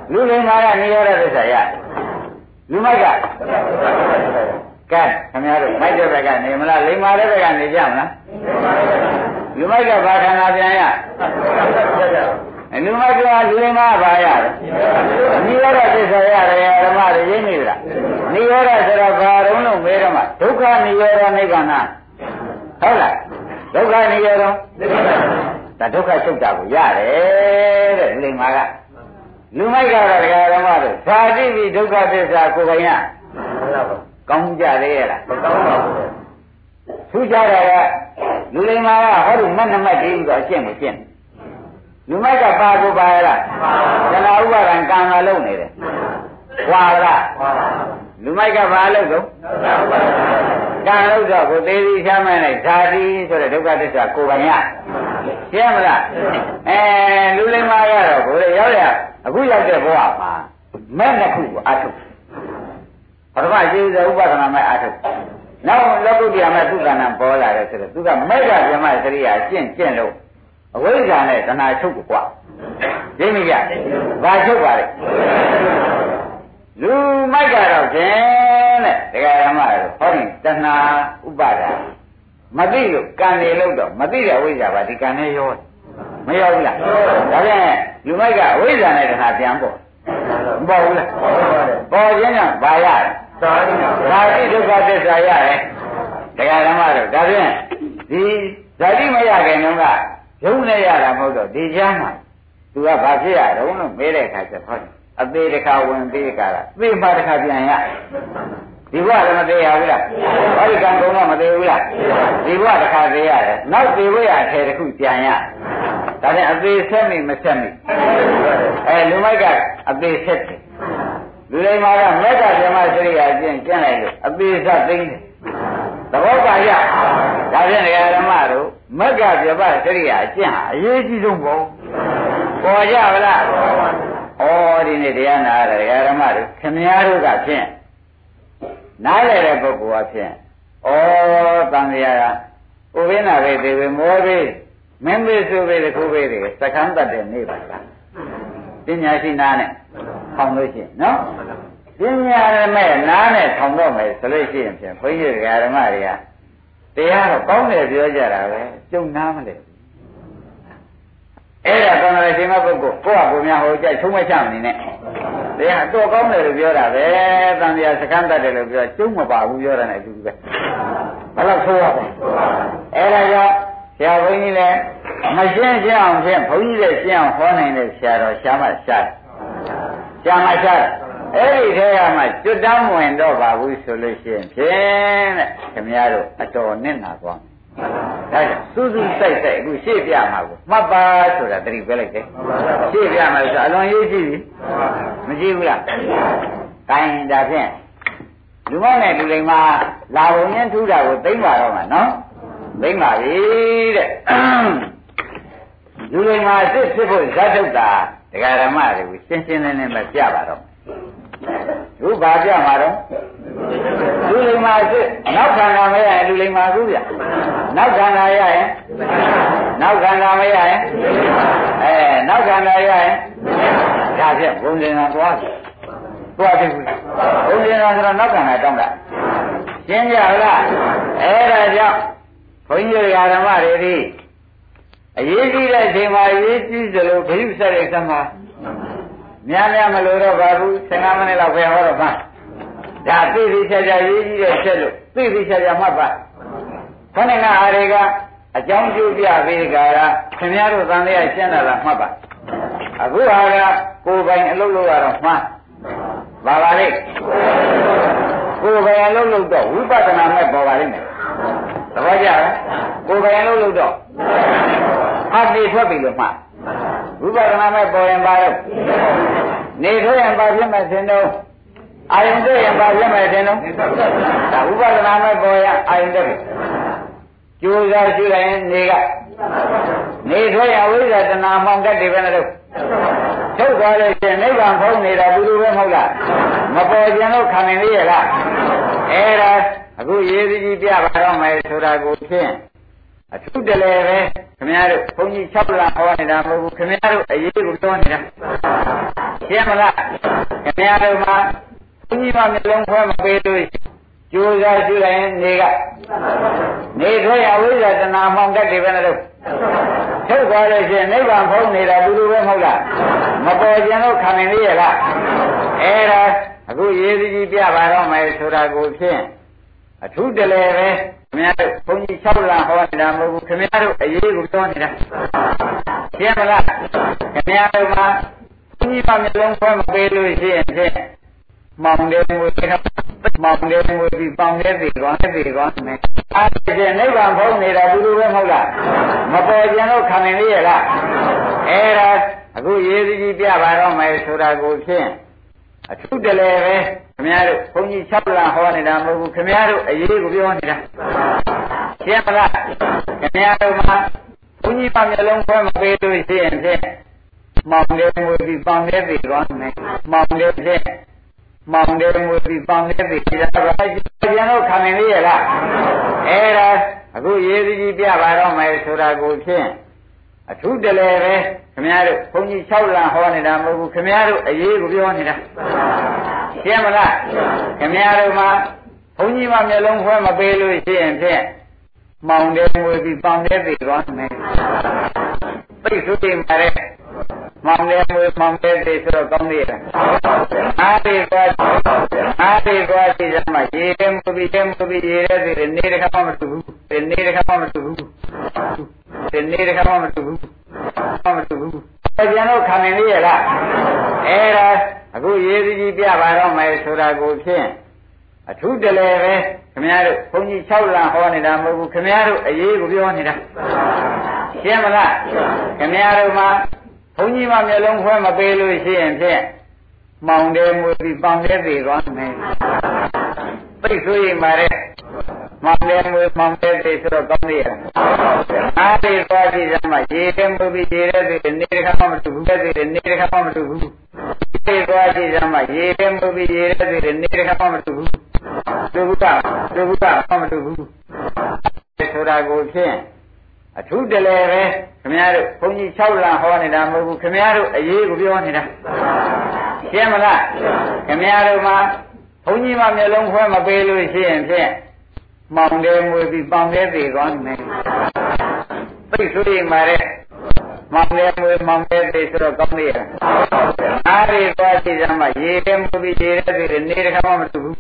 လူလိမ္မာကနိရောဓသစ္စာရလူမိုက်ကကဲခင်ဗျားတို့မိုက်တဲ့ဘက်ကနေမလားလိမ္မာတဲ့ဘက်ကနေကြမလားလူမိုက်ကဘာခန္ဓာပြန်ရလူမိုက်ကလူလိမ္မာဘာရနိရောဓသစ္စာရတယ်ဓမ္မတွေရင်းနေပြီလားနိရောဓဆိုတော့ဘာတုံးလို့မေးတော့မှဒုက္ခနိရောဓနိဗ္ဗာန်ဟုတ်လားဒုက္ခနိရောဓဒါဒုက္ခချုပ်တာကိုရတယ်တဲ့လူလိမ္မာကလူမိုက်ကတော့တရားဓမ္မတို့ဇာတိပြီးဒုက္ခသစ္စာကိုယ်ပိုင်ရကောင်းကြသေးရဲ့လားမကောင်းပါဘူးထူးခြားတာကလူလိမ္မာကဟောဒီမတ်နမတ်တည်းပြီးတော့အရှင်းကိုရှင်းလူမိုက်ကပါကိုပါရလားဇနာဥပါဒံကံလာလုံးနေတယ်ဝါလားလူမိုက်ကဘာလို့တော့ကံလို့တော့ကိုသေးသေးချမ်းမဲ့လိုက်ဇာတိဆိုတဲ့ဒုက္ခသစ္စာကိုယ်ပိုင်ရရှင်းမလားအဲလူလိမ္မာကတော့ကိုယ်ရောက်ရအခုရောက်တဲ့ဘဝမှာမဲ့နှစ်ခုကိုအထုတ်ပထမကျေးဇူးဥပဒနာမဲ့အထုတ်နောက်လောကုတ္တရာမဲ့သုက္ကနာပေါ်လာတယ်ဆိုတော့သူကမဲ့ကပြမစရိယာကျင့်ကျင့်လို့အဝိဇ္ဇာနဲ့တဏှာချုပ်ကိုကွာရှင်းမကြဘာချုပ်ပါလဲလူမိုက်ကတော့ကျင်းတဲ့တရားဓမ္မတို့ဟောဒီတဏှာဥပါဒာမသိလို့ကံနေလို့တော့မသိတဲ့အဝိဇ္ဇာပါဒီကံနဲ့ရောမရောဘူးလားဒါဖြင့်လူမိုက်ကအဝိဇ္ဇာနဲ့တဏှာပြန်ပေါ်မပေါ်ဘူးလားပေါ်ခြင်းကြောင့်ဘာရလဲသာတိဒုက္ခသစ္စာရတယ်တရားဓမ္မတို့ဒါဖြင့်ဒီဇာတိမရခင်တုန်းကယုံနဲ့ရတာမဟုတ်တော့ဒီချမ်းမှာသူကဘာဖြစ်ရတော့လို့မေးတဲ့အခါကျဟောအသေးတစ်ခါဝင်သေးကြတာသိမှတစ်ခါပြန်ရဒီဘဝလည်းမသေးရဘူးလားဟောဒီကံကုန်တော့မသေးဘူးလားဒီဘဝတစ်ခါသေးရတယ်နောက်သေးဘဝအထဲတစ်ခုပြန်ရဒါနဲ့အသေးဆက်မိမဆက်မိအဲလူမိုက်ကအသေးဆက်တယ်လူလိမ္မာကမက်ကဓမ္မစရိယာကျင့်ကျင့်လိုက်လို့အသေးဆက်သိမ့်တယ်သဘောပါရဒါဖြင့်ဓမ္မတို့မက်ကပြပစရိယာကျင့်ဟာအရေးကြီးဆုံးပေါ့ပေါ်ကြဗလားဩဒီနေ့တရားနာရတဲ့ဓမ္မတို့ခင်များတို့ကဖြင့်နားလည်တဲ့ပုဂ္ဂိုလ်အဖြစ်ဩတန်လျာကဥပိ္ပနာပဲသေဝေမောဘေမင်းမေဆိုပဲတခုပဲတွေစကမ်းတတ်တဲ့နေပါလားပညာရှိနာနဲ့ထောင်လို့ရှိရင်နော်ပညာမဲ့နားနဲ့ထောင်တော့မယ်ဆိုလို့ရှိရင်ဖြင့်ဘုန်းကြီးဓမ္မတွေကတရားတော့ကောင်းတယ်ပြောကြတာပဲကျုံနာမလဲအဲ့ဒါကောင်းတယ်ရှင်မပုဂ္ဂိုလ်ကိုယ့်အကူများဟိုကြိုက်ချုံးမချမနေနဲ့တရားတော့ကောင်းတယ်လို့ပြောတာပဲတန်တရားစကမ်းတတ်တယ်လို့ပြောကျုံမပါဘူးပြောတာနဲ့အတူတူပဲဘယ်လောက်ဆိုးရလဲအဲ့ဒါကြောင့်ဆရာဘုန်းကြီးလည်းမရှင်းရှင်းအောင်ဖြင့်ဘုန်းကြီးလည်းရှင်းအောင်ဟောနိုင်တဲ့ဆရာတော်ရှားမှရှားရှားမှရှားအဲ့ဒီထဲကမှကျွတ်တမ်းဝင်တော့ပါဘူးဆိုလို့ရှိရင်ဖြင့်တဲ့ခင်ဗျားတို့အတော်နစ်နာသွားမယ်ဒါကြောင့်စူးစူးစိုက်စိုက်အခုရှေ့ပြမှာကိုမှတ်ပါဆိုတာတတိပဲလိုက်တယ်ရှေ့ပြမှာဆိုအလွန်ရေးကြည့်ပြီမကြည့်ဘူးလားကိုင်းဒါဖြင့်လူမောင်းနဲ့လူလိမ္မာလာဘုံချင်းထူးတာကိုသိမ့်ပါတော့မှာနော်သိမ့်ပါပြီတဲ့လူလိမ္မာစစ်ဖြစ်ဖို့ဇတ်ထုတ်တာတရားဓမ္မတွေကိုရှင်းရှင်းလင်းလင်းပဲပြပါတော့သူဘာပြမှာတော့လူလိမ္မာစစ်နောက်ခန္ဓာမရရင်လူလိမ္မာဘူးဗျနောက်ခန္ဓာရရင်နောက်ခန္ဓာမရရင်အဲနောက်ခန္ဓာရရင်ဒါဖြင့်ဘုံဉာဏ်သွားပြီသွားပြီဘူးဘုံဉာဏ်ဆိုတော့နောက်ခန္ဓာတောင်းတာရှင်းကြလားအဲဒါကြောင့်ဘုန်းကြီးဓမ္မတွေဒီအရေးကြီးတဲ့အချိန်မှာအရေးကြီးသလိုခရုစရိတ်သမားများများမလို့တော့ပါဘူးဆယ်ငါးမိနစ်လောက်ပဲဟောတော့မှဒါသိသိချာချာရေးကြီးတဲ့ချက်လို့သိသိချာချာမှတ်ပါခဏကအားတွေကအကြောင်းကျိုးပြပေးကြတာခင်ဗျားတို့သံဃာရှင်းတာလားမှတ်ပါအခုဟာကကိုယ်ပိုင်အလုပ်လုပ်ရတော့မှတ်ပါပါလိမ့်ကိုယ်ပိုင်အလုပ်လုပ်တော့ဝိပဿနာမဲ့ပေါ်ပါလိမ့်မယ်သဘောကျလားကိုယ်ပိုင်အလုပ်လုပ်တော့အတ္တိထွက်ပြီလို့မှဝိပဿနာမဲ့ပေါ်ရင်ပါတော့နေထွက်ရင်ပါဖြစ်မဲ့သင်တော့အာယုန်တွေ့ရင်ပါဖြစ်မဲ့သင်တော့ဒါဝိပဿနာမဲ့ပေါ်ရင်အာယုန်တွေ့ပြီကြိုးစားရှိလိုက်ရင်နေကနေထွက်ရင်ဝိဇ္ဇာတဏှာမှောင်တတ်တယ်ပဲလို့ထုတ်သွားလို့ရှင်နိဗ္ဗာန်ဖုံးနေတာဘူးလို့ပဲမဟုတ်လားမပေါ်ခြင်းလို့ခံနိုင်လေရလားအဲ့ဒါအခုရေးစည်းပြပါတော့မယ်ဆိုတာကိုဖြင့်အထူးတလဲပဲခင်ဗျားတို့ဘုန်းကြီး၆လဟောနေတာမဟုတ်ဘူးခင်ဗျားတို့အရေးကိုပြောနေတာရှင်းမလားခင်ဗျားတို့မှာဘုန်းကြီးမမျိုးလုံးခွဲမပေးလို့ကြိုးစားရှိလိုက်ရင်နေကနေထွက်ရဝိဇ္ဇာတဏှာမှောင်တတ်တယ်ပဲလို့ထုတ်သွားလို့ရှိရင်နိဗ္ဗာန်ဖုံးနေတာဘူးလို့ပဲမဟုတ်လားမပေါ်ကျင်လို့ခံနေရလားအဲ့ဒါအခုရေးစီကြီးပြပါတော့မယ်ဆိုတာကိုဖြင့်အထူးတလဲပဲခင်ဗျားတို့ဘုန်းကြီး၆လဟောနေတာမဟုတ်ဘူးခင်ဗျားတို့အရေးကိုပြောနေတာရှင်းမလားခင်ဗျားတို့မှာဘုန်းကြီးမမျိုးလုံးခွဲမပေးလို့ရှိရင်ဖြင့်မောင်တယ်ငွေကမောင်တယ်ငွေပြီးပေါင်တဲ့ပြီကောင်းတဲ့ပြီကောင်းမယ်အဲ့ဒီကျနိဗ္ဗာန်ဖုံးနေတာဘူးလို့ပဲမဟုတ်လားမပေါ်ကျင်လို့ခံနေရလားအဲ့ဒါအခုရေးစီကြီးပြပါတော့မယ်ဆိုတာကိုဖြင့်အထူးတလဲပဲခင်ဗျားတို့ဘုန်းကြီး၆လဟောနေတာမဟုတ်ဘူးခင်ဗျားတို့အရေးကိုပြောနေတာရှင်းမလားခင်ဗျားတို့မှာဘုန်းကြီးမမျိုးလုံးခွဲမပေးလို့ရှိရင်ဖြင့်မောင်တယ်ငွေပြီးပေါင်တဲ့ပြီကောင်းမယ်မောင်တယ်ဖြင့်မောင်တယ်ငွေပြီးပေါင်တဲ့ပြီဒါကပြန်တော့ခံနေရလားအဲ့ဒါအခုရေးစီကြီးပြပါတော့မယ်ဆိုတာကိုဖြင့်အထူးတလဲပဲခင်ဗျားတို့ဘုန်းကြီး၆လဟောနေတာမဟုတ်ဘူးခင်ဗျားတို့အရေးကိုပြောနေတာရှင်းမလားခင်ဗျားတို့မှာဘုန်းကြီးမမျိုးလုံးခွဲမပေးလို့ရှိရင်ဖြင့်မောင်တယ်ငွေပြီးပေါင်တဲ့ပြီကောင်းမယ်သိစုတိမှာတဲ့မောင်တယ်ငွေမောင်တဲ့ပြီဆိုတော့ကောင်းသေးလားအားဒီသွားအားဒီသွားကြည့်စမ်းမရေတယ်မပြီးတယ်မပြီးရေတဲ့ပြီနေတခါမှမတူဘူးနေတခါမှမတူဘူးဒီနေ့တခါမှမတူဘူးမတူဘူးပြန်တော့ခံနေရလားအဲ့ဒါအခုရေးစီကြီးပြပါတော့မယ်ဆိုတာကိုဖြင့်အထူးတလဲပဲခင်ဗျားတို့ဘုန်းကြီး၆လဟောနေတာမဟုတ်ဘူးခင်ဗျားတို့အရေးကိုပြောနေတာရှင်းမလားခင်ဗျားတို့မှာဘုန်းကြီးမမျိုးလုံးခွဲမပေးလို့ရှိရင်ဖြင့်မောင်တယ်မူပြီးပေါင်တဲ့ပြီကောင်းမယ်သိဆိုရင်ပါတဲ့မောင်တယ်မူမောင်တဲ့ပြီဆိုတော့ကောင်းသေးရဲ့အားဒီသွားကြည့်စမ်းမရေတယ်မူပြီးရေတဲ့ပြီနေတခါမှမတူဘူးတဲ့ပြီနေတခါမှမတူဘူးဒီသွားကြည့်စမ်းမရေတယ်မူပြီးရေတဲ့ပြီနေတခါမှမတူဘူးဒုက္ခဒုက္ခမှမတူဘူးဆိုတာကိုဖြင့်အထူးတလဲပဲခင်ဗျားတို့ဘုန်းကြီး၆လဟောနေတာမဟုတ်ဘူးခင်ဗျားတို့အရေးကိုပြောနေတာရှင်းမလားခင်ဗျားတို့မှာဘုန်းကြီးမမျိုးလုံးခွဲမပေးလို့ရှိရင်ဖြင့်မောင်တယ်ငွေပြီးပေါင်တဲ့ပြီကောင်းမယ်သိဆိုရင်ပါတဲ့မောင်တယ်ငွေမောင်တဲ့ပြီဆိုတော့ကောင်းသေးရဲ့အားဒီသွားကြည့်စမ်းမရေတယ်မူပြီးရေတဲ့ပြီနေတခါမှမတူဘူး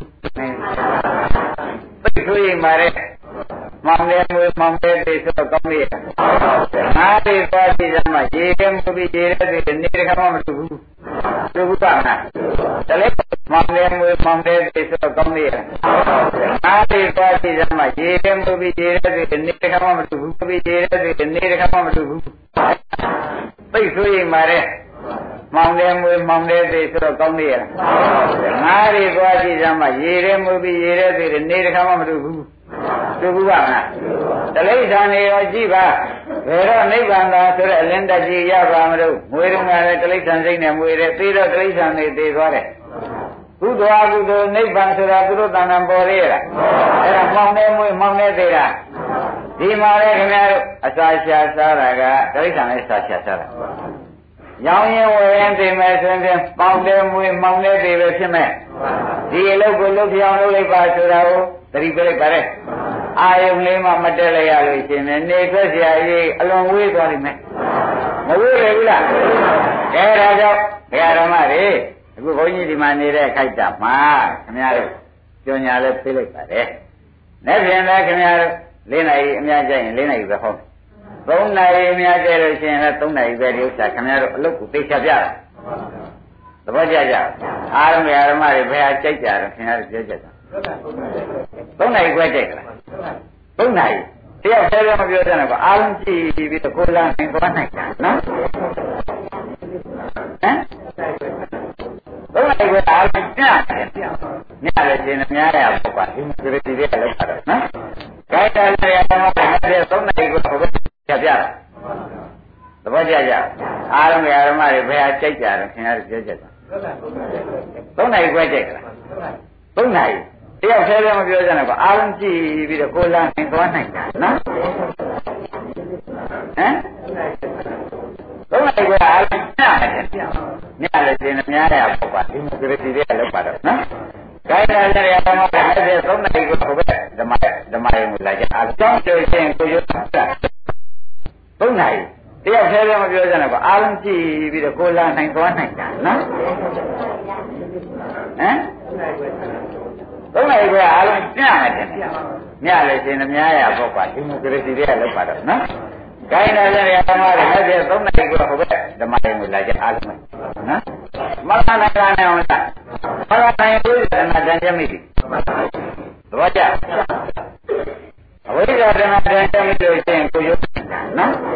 သိဆိုရင်ပါတဲ့မောင်တယ်ငွေမောင်တဲ့ပြီဆိုတော့ကောင်းသေးရဲ့အားဒီသွားကြည့်စမ်းမရေတယ်မူပြီးရေတဲ့ပြီနေတခါမှမတူဘူးဒုက္ခနာတလဲမောင်တယ်ငွေမောင်တဲ့ပြီဆိုတော့ကောင်းသေးရဲ့အားဒီသွားကြည့်စမ်းမရေတယ်မူပြီးရေတဲ့ပြီနေတခါမှမတူဘူးပြီးရေတဲ့ပြီနေတခါမှမတူဘူးသိဆိုရင်ပါတဲ့မောင်တယ်ငွေမောင်တဲ့ပြီဆိုတော့ကောင်းသေးရဲ့ငါးဒီသွားကြည့်စမ်းမရေတယ်မူပြီးရေတဲ့ပြီနေတခါမှမတူဘူးဒုက္ခနာတလိษံနေရောကြည့်ပါဘယ်တော့နိဗ္ဗာန်သာဆိုတဲ့အလင်းတက်ကြီးရပါမလို့ငွေတုံးကလည်းတလိษံစိတ်နဲ့ငွေတယ်ပြီးတော့တလိษံနေသေးသွားတယ်ကုသိုလ်အကုသိုလ်နိဗ္ဗာန်ဆိုတာသူတို့တဏ္ဍာပေါ်ရတာအဲ့ဒါမောင်နေငွေမောင်နေသေးတာဒီမှာလေခင်ဗျားတို့အစာရှာစားတာကတလိษံနဲ့အစာရှာစားတာရောင်းရင်ဝယ်ရင်သိမယ်ဆိုရင်ပေါင်တယ်ငွေမောင်နေသေးပဲဖြစ်မဲ့ဒီအလုပ်ကိုလုပ်ပြောင်းလုပ်လိုက်ပါဆိုတာကိုသတိပေးလိုက်ပါတဲ့အာယုံလေးမှမတက်လိုက်ရလို့ရှင်နေနေထွက်เสียရေးအလွန်ဝေးသွားလိမ့်မယ်မဝေးရဘူးလားအဲဒါကြောင့်ဘုရားဓမ္မတွေအခုဘုန်းကြီးဒီမှာနေတဲ့ခိုက်တာမှာခင်ဗျားတို့ကြော်ညာလဲပြေးလိုက်ပါတယ်နေ့ပြင်လဲခင်ဗျားတို့၄နာရီအများကြရင်၄နာရီပဲဟောသုံးနာရီအများကြလို့ရှင်လဲသုံးနာရီပဲဒီဥစ္စာခင်ဗျားတို့အလုပ်ကိုသိချပြတာသဘောကျကြအားလုံးဓမ္မတွေဘယ်ဟာကြိုက်ကြတော့ခင်ဗျားတို့ပြောကြတာသုံးနာရီခွဲကြိုက်လားသုံးနာရီတယောက်ဆဲလည်းမပြောကြနဲ့ကွာအားလုံးကြည့်ပြီးတော့ကိုယ်လာနိုင်သွားနိုင်တာနော်ဟမ်သုံးနာရီခွဲအားလုံးညတယ်ညတယ်ရှင်များရပါကွာဒီလိုဒီလေးလောက်တာနော်ကြိုက်တယ်လည်းရမှာတယ်သုံးနာရီခွဲကိုပြပြတာသဘောကျကြအားလုံးဓမ္မတွေဘယ်ဟာကြိုက်ကြတော့ခင်ဗျားတို့ပြောကြတာသုံးနာရီခွဲကြိုက်လားသုံးနာရီတယောက်ဆဲလည်းမပြောကြနဲ့ကွာအားလုံးကြည့်ပြီးတော့ကိုယ်လာနိုင်သွားနိုင်တာနော်မ်သုံးနိုင်ခွဲအားလုံးညတယ်ညလည်းရှင်များရပေါ့ပါဒီမိုကရေစီတွေကလောက်ပါတော့နော်ကိုင်းတယ်လည်းဓမ္မကလည်းသုံးနိုင်ခွဲဟိုဘက်ဓမ္မဓမ္မရင်ကိုလာကြအားကြောင်းတွေ့ချင်းကိုရုပ်တာသုံးနိုင်တယောက်သေးလည်းမပြောကြနဲ့ကွာအားလုံးကြည့်ပြီးတော့ကိုလာနိုင်သွားနိုင်တာနော်ဟမ်သုံးနိုင်ခွဲအားလုံးညတယ်ညလည်းရှင်များရပေါ့ပါဒီမိုကရေစီတွေကလောက်ပါတော့နော်ကိုင်းတယ်လည်းဓမ္မကလည်းသုံးနိုင်ခွဲဟိုဘက်ဓမ္မရင်ကိုလာကြအားလုံးနော်မရဏကနဲ့အောင်လားမရဏရင်ဝိဇ္ဇာတဏ္ဍာတန်မြမိသဘောကျအဝိဇ္ဇာတဏ္ဍာတန်မြမိလို့ရှိရင်ကိုရုပ်နော်ဟ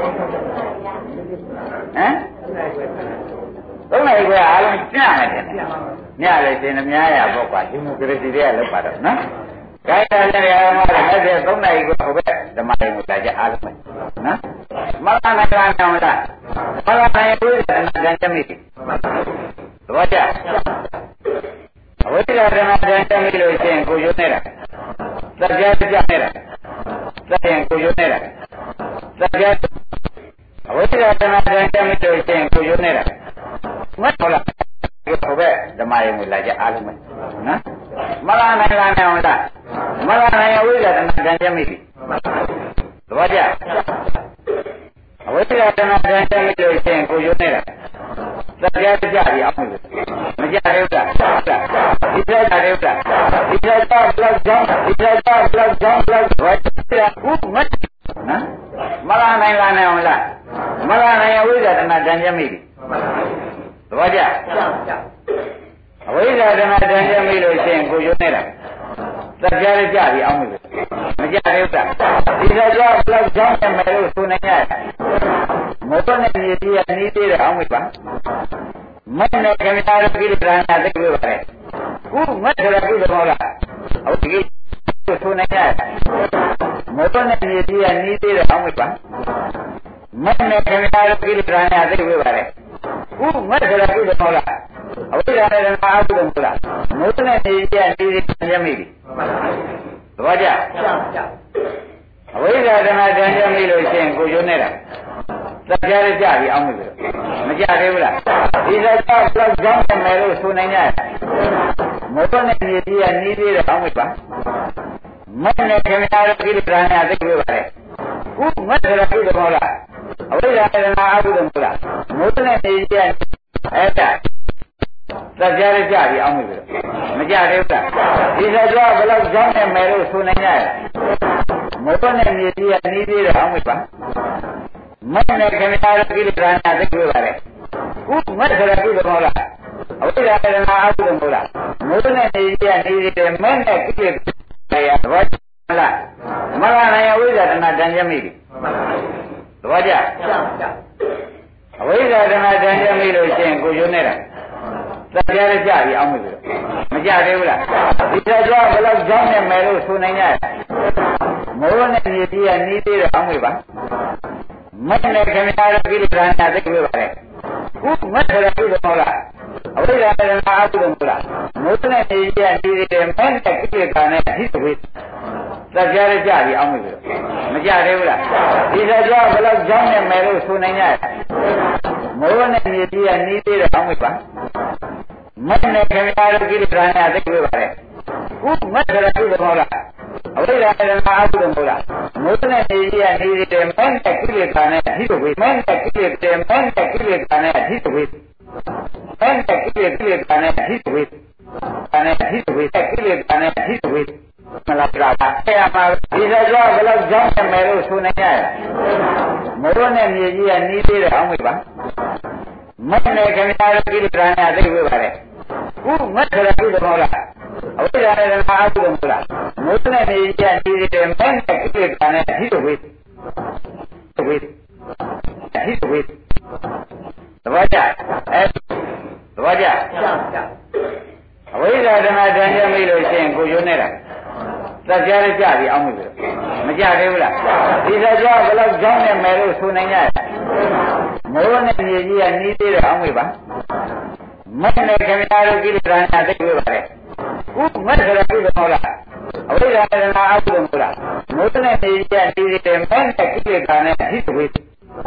မ်သုံးနိုင်ခွဲအားလုံးညမယ်တဲ့ညလည်းရှင်များရပေါ့ကွာဒီမိုကရေစီတွေကလောက်ပါတော့နော်ကိုင်းတယ်လည်းဓမ္မကလည်းသုံးနိုင်ခွဲဟိုဘက်ဓမ္မရင်ကိုလာကြအားလုံးနော်မရဏကနဲ့အောင်လားမရဏရင်ဝိဇ္ဇာတဏ္ဍာတန်မြမိသဘောကျအဝိဇ္ဇာဓမ္မတန်တမိလို့ရှိရင်ကိုရုံးနေတာသတ်ပြားကြနေတာသတ်ရင်ကိုရုံးနေတာသတ်ပြားအဝိဇ္ဇာဓမ္မတန်တမိလို့ရှိရင်ကိုရုံးနေတာမဟုတ်လားဟိုဘက်ဓမ္မရင်ကိုလာကြအားလုံးပဲနော်မရနိုင်လားနဲ့ဟုတ်လားမရနိုင်အဝိဇ္ဇာဓမ္မတန်တမိပြီသဘောကျအဝိဇ္ဇာဓမ္မတန်တမိလို့ရှိရင်ကိုရုံးနေတာသတ်ပြားကြပြီအောင်လို့မကြရဲဘူးလားဒီကြရဲဘူးလားဒီကြတော့ဘလောက်ကြောင်းဒီကြတော့ဘလောက်ကြောင်းဘလောက်ဝတ်ပြဥမတ်နော်မလာနိုင်လားနိုင်အောင်လားမလာနိုင်အဝိဇ္ဇာတဏ္ဍာတန်မြမိပြီသဘောကျအဝိဇ္ဇာတဏ္ဍာတန်မြမိလို့ရှိရင်ကိုရုံးနေတာသတ်ပြားကြပြီအောင်လို့မကြရဲဘူးလားဒီကြတော့ဘလောက်ကြောင်းနဲ့မယ်လို့ဆိုနိုင်ရတယ်မတော်နဲ့မြေကြီးကနီးသေးတယ်အောင်ပါမတ်နဲ့ခင်ဗျားတို့ပြည်တရားနာသိပြီပါလေခုမတ်ဆိုတာပြည်တော်လားဟုတ်ပြီဆိုနေကြမတော်နဲ့မြေကြီးကနီးသေးတယ်အောင်ပါမတ်နဲ့ခင်ဗျားတို့ပြည်တရားနာသိပြီပါလေခုမတ်ဆိုတာပြည်တော်လားအဝိဇ္ဇာနဲ့အာဟုတော်လားမတော်နဲ့မြေကြီးကနီးသေးတယ်ရမိပြီသဘောကျအဝိဇ္ဇာဓမ္မတန်ကြမိလို့ရှိရင်ကိုရုံးနေတာသတ်ပြားကြပြီအောင်လို့မကြသေးဘူးလားဒီတော့တော့ကြောင်းကြောင်းနဲ့မယ်လို့ဆိုနိုင်ကြမတော်နဲ့မြေကြီးကနီးသေးတယ်အောင်ပါမတ်နဲ့ခင်ဗျားတို့ပြည်တရားနာသိပြီပါလေခုမတ်ဆိုတာပြည်တော်လားအဝိဇ္ဇာနဲ့အာဟုတော်လားမတော်နဲ့မြေကြီးကအဲ့ဒါသတ်ပြားကြပြီအောင်လို့မကြသေးဘူးလားဒီတော့တော့ဘယ်လောက်ကြောင်းနဲ့မယ်လို့ဆိုနိုင်ကြမတော်နဲ့မြေကြီးကနီးသေးတယ်အောင်ပါမတ်နဲ့ခင်ဗျားတို့ပြည်တရားနာသိပြီပါလေခုမတ်ဆိုတာပြည်တော်လားအဝိဇ္ဇာနဲ့အာဟုတော်လားမတော်နဲ့မြေကြီးကနေသေးတယ်မတ်နဲ့ကိလေသာရသဘောလားမလာနိုင်အဝိဇ္ဇာတဏ္ဍာတန်ကြမိပြီသဘောကျအဝိဇ္ဇာတဏ္ဍာတန်ကြမိလို့ရှိရင်ကိုရုံးနေတာသတ်ပြားကြပြီအောင်လို့မကြသေးဘူးလားဒီတော့ကြောဘယ်လောက်ကြောင်းနဲ့မယ်လို့ဆိုနိုင်ကြမိုးနဲ့မြေကြီးကနီးသေးတယ်အောင်ပါမတ်နဲ့ခင်ဗျားတို့ပြည်တရားနာသိပြီပါလေခုမတ်ဆိုတာပြည်တော်လားအဝိဇ္ဇာနဲ့အာဟုတော်လားမိုးနဲ့မြေကြီးကနီးသေးတယ်မတ်နဲ့ကိလေသာနဲ့ဟိတဝိသတ်ပြားကြပြီအောင်လို့မကြသေးဘူးလားဒီတော့ကြောဘယ်လောက်ကြောင်းနဲ့မယ်လို့ဆိုနိုင်ကြမိုးနဲ့မြေကြီးကနီးသေးတယ်အောင်ပါမတ်နဲ့ခင်ဗျားတို့ပြည်တရားနာသိပြီပါလေခုမတ်ဆိုတာပြည်တော်လားအဝိဇ္ဇာနဲ့အာဟုတော်လားမိုးနဲ့မြေကြီးကနေသေးတယ်မတ်နဲ့ကိလေသာနဲ့ဟိတဝိမတ်နဲ့ကိလေသာမတ်နဲ့ကိလေသာနဲ့ဟိတဝိမတ်နဲ့ကိလေသာနဲ့ဟိတဝိအနေဟိတဝိကိလေသာနဲ့ဟိတဝိမလားပြတာအဲ့မှာဒီတော့ဘယ်လောက်ကြောင်းမယ်လို့ဆိုနေကြရမိုးနဲ့မြေကြီးကနီးသေးတယ်အောင်ပါမတ်နဲ့ခင်ဗျားတို့ကိလေသာနဲ့သိပြီပါလေခုမတ်ဆိုတာပြည်တော်လားအဝိဇ္ဇာနဲ့အာဟုတော်လားမိုးနဲ့မြေကြီးကနီးသေးတယ်မတ်နဲ့ကိလေသာနဲ့ဟိတဝိဝိဟိတဝိသဘောကျအဲသဘောကျအဝိဇ္ဇာဓမ္မတန်ကြမိလို့ရှိရင်ကိုရုံးနေတာသတ်ပြားကြပြီအောင်လို့မကြသေးဘူးလားဒီတော့ကြောဘယ်လောက်ကြောင်းနဲ့မယ်လို့ဆိုနိုင်ကြမိုးနဲ့မြေကြီးကနီးသေးတယ်အောင်ပါမတ်နဲ့ခင်ဗျားတို့ကိလေသာနာသိပြီပါလေခုမတ်ဆိုတာပြည်တော်လားအဝိဇ္ဇာနဲ့အာဟုတော်လားမိုးနဲ့မြေကြီးကနီးသေးတယ်မတ်နဲ့ကိလေသာနဲ့ဟိတဝိ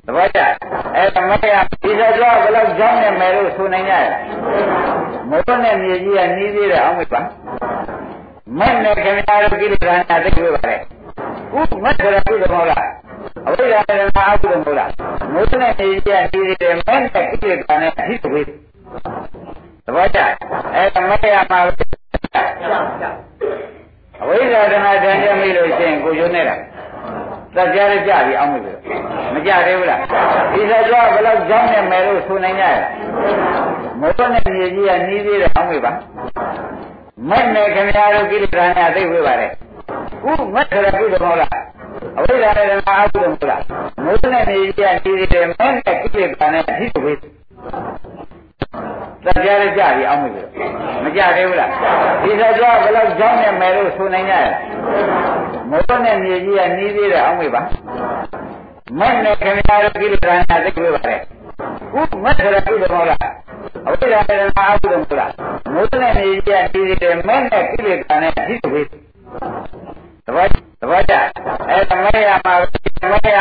သဘောကျအဲ့ဒါမရဒီလိုကြောဘယ်လောက်ကြောင်းနဲ့မယ်လို့ဆိုနိုင်ကြရမိုးနဲ့မြေကြီးကနှီးသေးတယ်အောင်မေ့ပါမဲ့နဲ့ခင်ဗျားတို့ကိလေသာနဲ့သိတွေ့ပါလေဥမတ်ဆိုတာကုသမောလားအဝိဇ္ဇာနဲ့အာဟုသမုလားမိုးနဲ့မြေကြီးကနှီးသေးတယ်မဲ့နဲ့ကိလေသာနဲ့သိတွေ့သဘောကျအဲ့ဒါမရပါဘူးအဝိဇ္ဇာတဏှာတန်ကြမိလို့ရှိရင်ကိုရုံနေတာသတ်ကြရကြပြီအောင်မလို့မကြသေးဘူးလားဒီသတ်ကြဘယ်လောက်ကြောင်းနဲ့မယ်လို့ဆိုနိုင်ကြရမိုးနဲ့မြေကြီးကနှီးသေးတယ်အောင်မေ့ပါမဲ့နဲ့ခင်ဗျားတို့ကိလေသာနဲ့သိဝေးပါလေဥမတ်ဆိုတာကုသမောလားအဝိဇ္ဇာနဲ့အာဟုသမုလားမိုးနဲ့မြေကြီးကနှီးသေးတယ်မဲ့နဲ့ကိလေသာနဲ့သိဝေးသတ်ကြရကြပြီအောင်မလို့မကြသေးဘူးလားဒီသတ်ကြဘယ်လောက်ကြောင်းနဲ့မယ်လို့ဆိုနိုင်ကြရမိုးနဲ့မြေကြီးကနှီးသေးတယ်အောင်မေ့ပါမဲ့နဲ့ခင်ဗျားတို့ကိလေသာနဲ့သိဝေးပါလေဥမတ်ဆိုတာကုသမောလားအဝိဇ္ဇာနဲ့အာဟုသမုလားမိုးနဲ့မြေကြီးကနှီးသေးတယ်မဲ့နဲ့ကိလေသာနဲ့သိဝေးသဘောသဘောကျအဲ့ဒါမရမှာမရ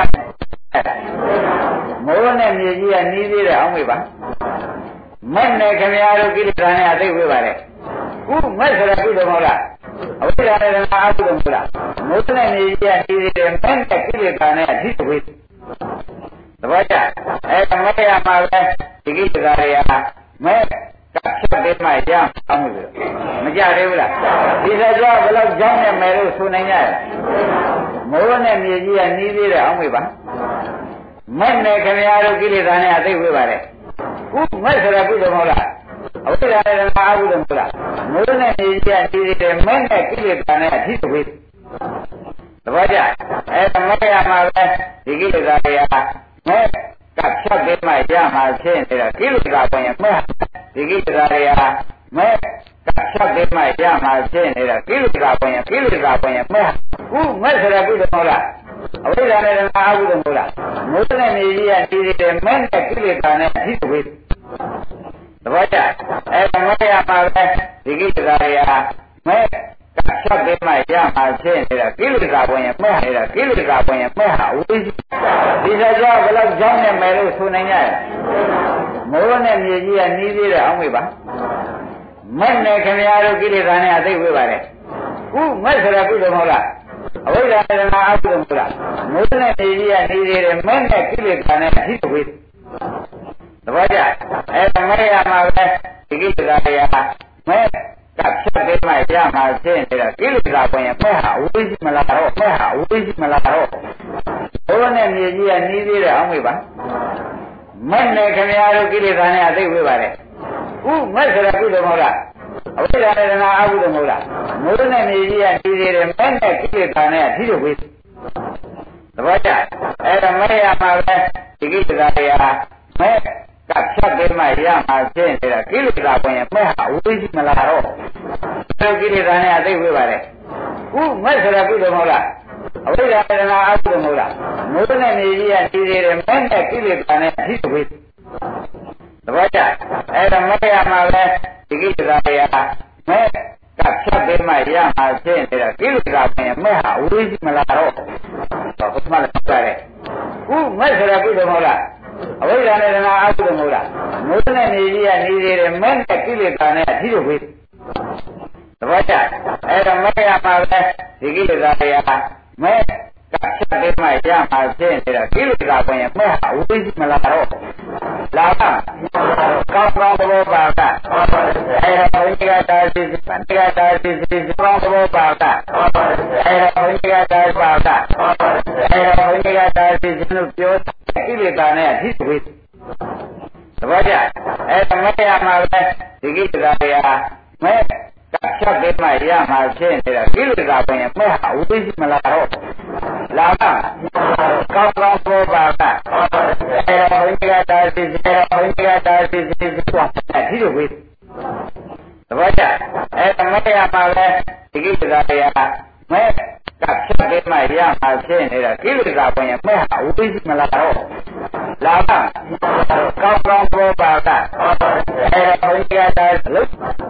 မိုးနဲ့မြေကြီးကနှီးသေးတယ်အောင်မေ့ပါမဲ့နဲ့ခင်ဗျားတို့ကိလေသာနဲ့သိဝေးပါလေဥမတ်ဆိုတာကုသမောလားအဝိဇ္ဇာနဲ့အာဟုသမုလားမိုးနဲ့မြေကြီးကနှီးသေးတယ်မဲ့နဲ့ကိလေသာနဲ့သိဝေးသဘောကျအဲ့ဒါမရမှာပဲဒီကိလေသာတွေဟာမဲ့ကဖြတ်ပေးမှရအောင်လို့မကြသေးဘူးလားဒီသကြောဘယ်လောက်ကြောင်းနဲ့မယ်လို့ဆိုနိုင်ကြရမိုးနဲ့မြေကြီးကနှီးသေးတယ်အောင်မေ့ပါမဲ့နဲ့ခင်ဗျားတို့ကိလေသာနဲ့သိဝေးပါလေဥမဲ့ဆိုတာကုသမောလားအဝိဇ္ဇာနဲ့အာဟုသမုလားမိုးနဲ့မြေကြီးကနှီးသေးတယ်မဲ့နဲ့ကိလေသာနဲ့သိဝေးသဘောကျအဲ့ဒါမရမှာပဲဒီကိလေသာတွေဟာမဲ့ကဖြတ်ပေးမှရမှာဖြစ်နေတာကိလေသာပေါ်ရင်မဲ့ဒီကိလေသာတွေဟာမဲ့ကဖြတ်ပေးမှရမှာဖြစ်နေတာကိလေသာပေါ်ရင်ကိလေသာပေါ်ရင်မဲ့ဥမဲ့ဆိုတာကုသမောလားအဝိဇ္ဇာနဲ့အာဟုသမုလားမိုးနဲ့မြေကြီးကတည်တည်မဲ့နဲ့ကိလေသာနဲ့သိဝေးသဘောကျအဲ့ဒါမရပါပဲဒီကိလေသာတွေဟာမဲ့ကဖြတ်ပေးမှရမှာဖြစ်နေတာကိလေသာပေါ်ရင်မဲ့နေတာကိလေသာပေါ်ရင်မဲ့ဟာဝိဇ္ဇဒီသကြောဘယ်လောက်ကြောင်းနဲ့မယ်လို့ဆိုနိုင်ကြရမိုးနဲ့မြေကြီးကနှီးသေးတယ်အောင်မေ့ပါမဲ့နဲ့ခင်ဗျားတို့ကိလေသာနဲ့သိဝေးပါလေဥမဲ့ဆိုတာကုသမောလားအဝိဇ္ဇာနဲ့အာဟုသမုလားမိုးနဲ့မြေကြီးကနှီးသေးတယ်မဲ့နဲ့ကိလေသာနဲ့သိဝေးသဘောကျအဲ့ဒါမရမှာပဲဒီကိလေသာတွေဟာမဲ့ကဖြတ်ပေးမှရမှာဖြစ်နေတာကိလေသာပေါ်ရင်မဲ့ဟာဝိဇ္ဇမလားတော့မဲ့ဟာဝိဇ္ဇမလားတော့ဘုရားနဲ့မြေကြီးကနှီးသေးတယ်အောင်မေ့ပါမဲ့နဲ့ခင်ဗျားတို့ကိလေသာနဲ့သိဝေးပါလေဥမဲ့ဆိုတာကုသမောလားအဝိဇ္ဇာနဲ့အာဟုသမုလားမိုးနဲ့မြေကြီးကနှီးသေးတယ်မဲ့နဲ့ကိလေသာနဲ့သိဝေးသဘောကျအဲ့ဒါမရမှာပဲဒီကိလေသာတွေဟာမဲ့ကဖြတ်ပေးမှရမှာဖြစ်နေတာကိလေသာပေါ်ရင်မဲ့ဟာဝိဇ္ဇမလားတော့ဒီကိလေသာနဲ့သိဝေးပါလေဥမဲ့ဆိုတာကုသမောလားအဝိဇ္ဇာနဲ့အာဟုသမုလားမိုးနဲ့မြေကြီးကတည်တည်တယ်မဲ့နဲ့ကိလေသာနဲ့သိဝေးသဘောကျအဲ့ဒါမရမှာပဲဒီကိလေသာတွေဟာမဲ့ကဖြတ်ပေးမှရမှာဖြစ်နေတာကိလေသာပေါ်ရင်မဲ့ဟာဝိဇ္ဇမလားတော့ဘုရားလည်းပြောတယ်ဥမဲ့ဆိုတာကုသမောလားအဝိဇ္ဇာနဲ့အာဟုသမုလားမိုးနဲ့မြေကြီးကနှီးသေးတယ်မဲ့နဲ့ကိလေသာနဲ့သိဝေးသဘောကျအဲ့ဒါမရမှာပဲဒီကိလေသာတွေဟာမဲ့ကဖြတ်ပေးမှရမှာဖြစ်နေတာကိလေသာပေါ်ရင်မဲ့ဟာဝိဇ္ဇမလားတော့လာပါကောင်းကောင်းသဘောပါကအဲ့ဒါဘုရားတာစီပန္တိကတာစီစီကောင်းသဘောပါကအဲ့ဒါဘုရားတာပါကအဲ့ဒါဘုရားတာစီစီလို့ပြောကိလေသာနဲ့သိဝေးသဘောကျအဲ့ဒါမရမှာပဲဒီကိလေသာတွေဟာမဲ့ကဖြတ်ပေးမှရမှာဖြစ်နေတာကိလေသာပေါ်ရင်မဲ့ဟာဝိဇ္ဇမလားတော့လာပါကောင်းကောင်းသဘောပါကအဲ့ဒါဘုရားတာစီစီအဲ့ဒါဘုရားတာစီစီဆိုသိဝေးသဘောကျအဲ့ဒါမရမှာပဲဒီကိလေသာတွေဟာမဲ့ကဖြတ်ပေးမှရမှာဖြစ်နေတာကိလေသာပေါ်ရင်မဲ့ဟာဝိဇ္ဇမလားတော့လာပါကောင်းကောင်းသဘောပါကအဲ့ဒါဘုရားတာလို့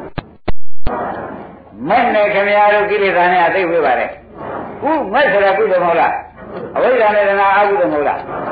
မဲ့နဲ့ခင်ဗျားတို့ကိလေသာနဲ့သိဝေးပါလေဥမဲ့ဆိုတာကုသမောလားအဝိဇ္ဇာနဲ့အာဟုသမုလား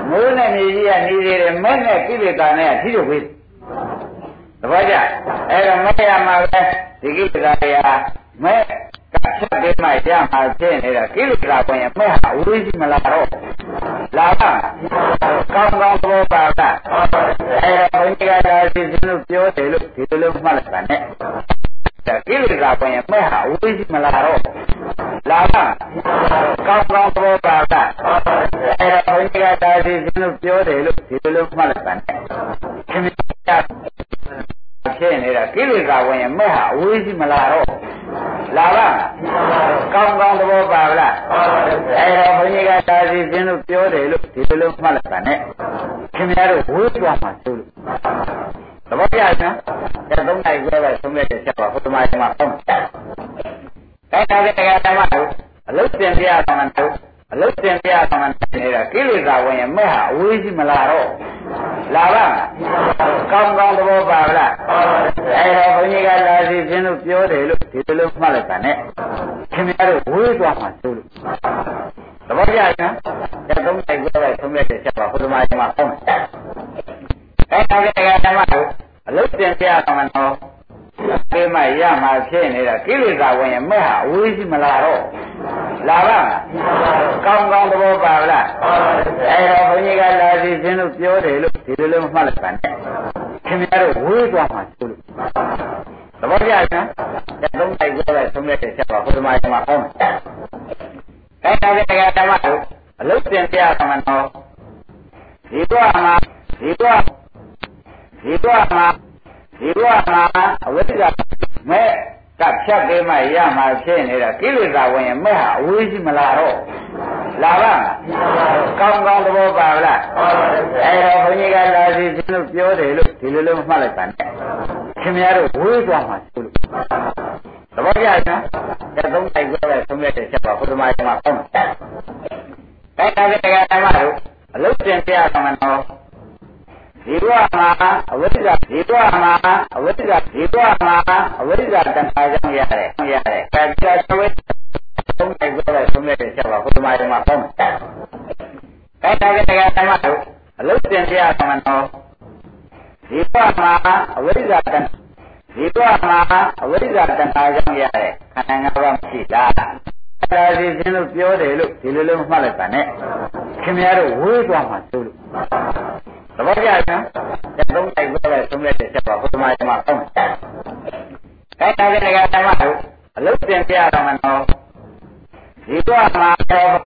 မိုးနဲ့မြေကြီးကနေသေးတယ်မဲ့နဲ့ကိလေသာနဲ့ထိတို့ပြီးသဘောကျအဲ့တော့မဲ့ရမှာပဲဒီကိလေသာတွေဟာမဲ့ကချက်ပေးမှရမှာဖြစ်နေတာကိလေသာကိုရင်မဲ့ဟာဝိရှိမလာတော့လာပါကောင်းကောင်းသဘောပါကအဲ့တော့ဘုန်းကြီးကသာစီစဉ်လို့ပြောတယ်လို့ဒီလိုမှတ်လိုက်ပါနဲ့ကိလေသာကိုရင်မဲ့ဟာဝိရှိမလာတော့လာပါကောင်းကောင်းသဘောပါကအဲ့တော့ဘုန်းကြီးကသာစီစဉ်လို့ပြောတယ်လို့ဒီလိုမှတ်လိုက်ပါနဲ့ခင်ဗျာဖြစ်နေတာကိလေသာဝင်ရင်မဲ့ဟာအဝေးရှိမလာတော့လာပါကောင်းကောင်းသဘောပါလားအဲတော့ဘုန်းကြီးကသာစီစဉ်လို့ပြောတယ်လို့ဒီလိုမှတ်လိုက်ပါနဲ့ခင်ဗျားတို့ဝေးသွားမှာသို့လို့သဘောကျလားအဲသုံးနိုင်ခွဲပဲသုံးရက်ချက်ပါဘုရားမကြီးမှာဟုတ်တယ်ဒါကြတဲ့တရားဓမ္မတို့အလုတ်တင်ပြရအောင်တို့အလုတ်တင်ပြရအောင်နေတာကိလေသာဝင်ရင်မဲ့ဟာအဝေးရှိမလာတော့လာပါကောင်းကောင်းသဘောပါလားအဲတော့ဘုန်းကြီးကလာစီခြင်းလို့ပြောတယ်လို့ဒီလိုမှတ်လိုက်တာနဲ့ခင်ဗျားတို့ဝေးသွားမှာသို့လို့သဘောကျလားအဲသုံးနိုင်ခွဲပဲသုံးရက်ချက်ပါဘုရားမကြီးမှာဟုတ်တယ်အဲဒါကြတဲ့ဓမ္မတို့အလုတ်တင်ပြရအောင်တော့ဒီမှာရမှာဖြစ်နေတာကိလေသာဝင်ရင်မဲ့ဟာအဝေးရှိမလာတော့လာပါကောင်းကောင်းသဘောပါလားအဲတော့ဘုန်းကြီးကလာစီခြင်းလို့ပြောတယ်လို့ဒီလိုလိုမှတ်လိုက်ပါနဲ့ခင်ဗျားတို့ဝေးသွားမှာသို့လို့သဘောကျလားအဲသုံးနိုင်ခွဲပဲသုံးရက်ချက်ပါဘုရားမကြီးမှာဟုတ်တယ်အဲဒါကြတဲ့ဓမ္မတို့အလုတ်တင်ပြရအောင်တော့ဒီတော့မှာဒီတော့ဒီတော့မှာဒီဘဝမှာအဝိဇ္ဇာမဲ့ကဖြတ်ပေးမှရမှာဖြစ်နေတာကိလေသာဝင်ရင်မဲ့ဟာအဝေးရှိမလာတော့လာပါကောင်းကောင်းသဘောပါလားအဲတော့ဘုန်းကြီးကလာစီခြင်းလို့ပြောတယ်လို့ဒီလိုလိုမှတ်လိုက်ပါနဲ့ခင်ဗျားတို့ဝေးသွားမှာသို့လို့သဘောကျလားအဲသုံးနိုင်ခွဲပဲသုံးရက်ချက်ပါဘုရားမကြီးမှာဟုတ်တယ်အဲဒါကြတဲ့ဓမ္မတို့အလုတ်တင်ပြရအောင်တော့ဒီဘဝမှာအဝိဇ္ဇာဒီဘဝမှာအဝိဇ္ဇာဒီဘဝမှာအဝိဇ္ဇာတဏှာကြောင့်ရတယ်ရတယ်။ဒါကြောင့်သဝိသုံးနိုင်ကြတဲ့သုံးတဲ့ချက်ပါဘုရားဓမ္မပေါ့။အဲဒါကတရားဓမ္မတို့အလုတ်တင်ပြရအောင်တော့ဒီဘဝမှာအဝိဇ္ဇာတဏှာဒီဘဝမှာအဝိဇ္ဇာတဏှာကြောင့်ရတယ်ခန္ဓာငါးပါးမရှိလား။ဒါစီခြင်းလို့ပြောတယ်လို့ဒီလိုလိုမှတ်လိုက်ပါနဲ့ခင်ဗျားတို့ဝေးသွားမှာသို့လို့သဘောကျလားအဲသုံးနိုင်ခွဲပဲသုံးရက်ချက်ပါဘုရားမကြီးမှာဟုတ်တယ်အဲဒါကြတဲ့ဓမ္မတို့အလုတ်တင်ပြရအောင်တော့ဒီဘဝမှာ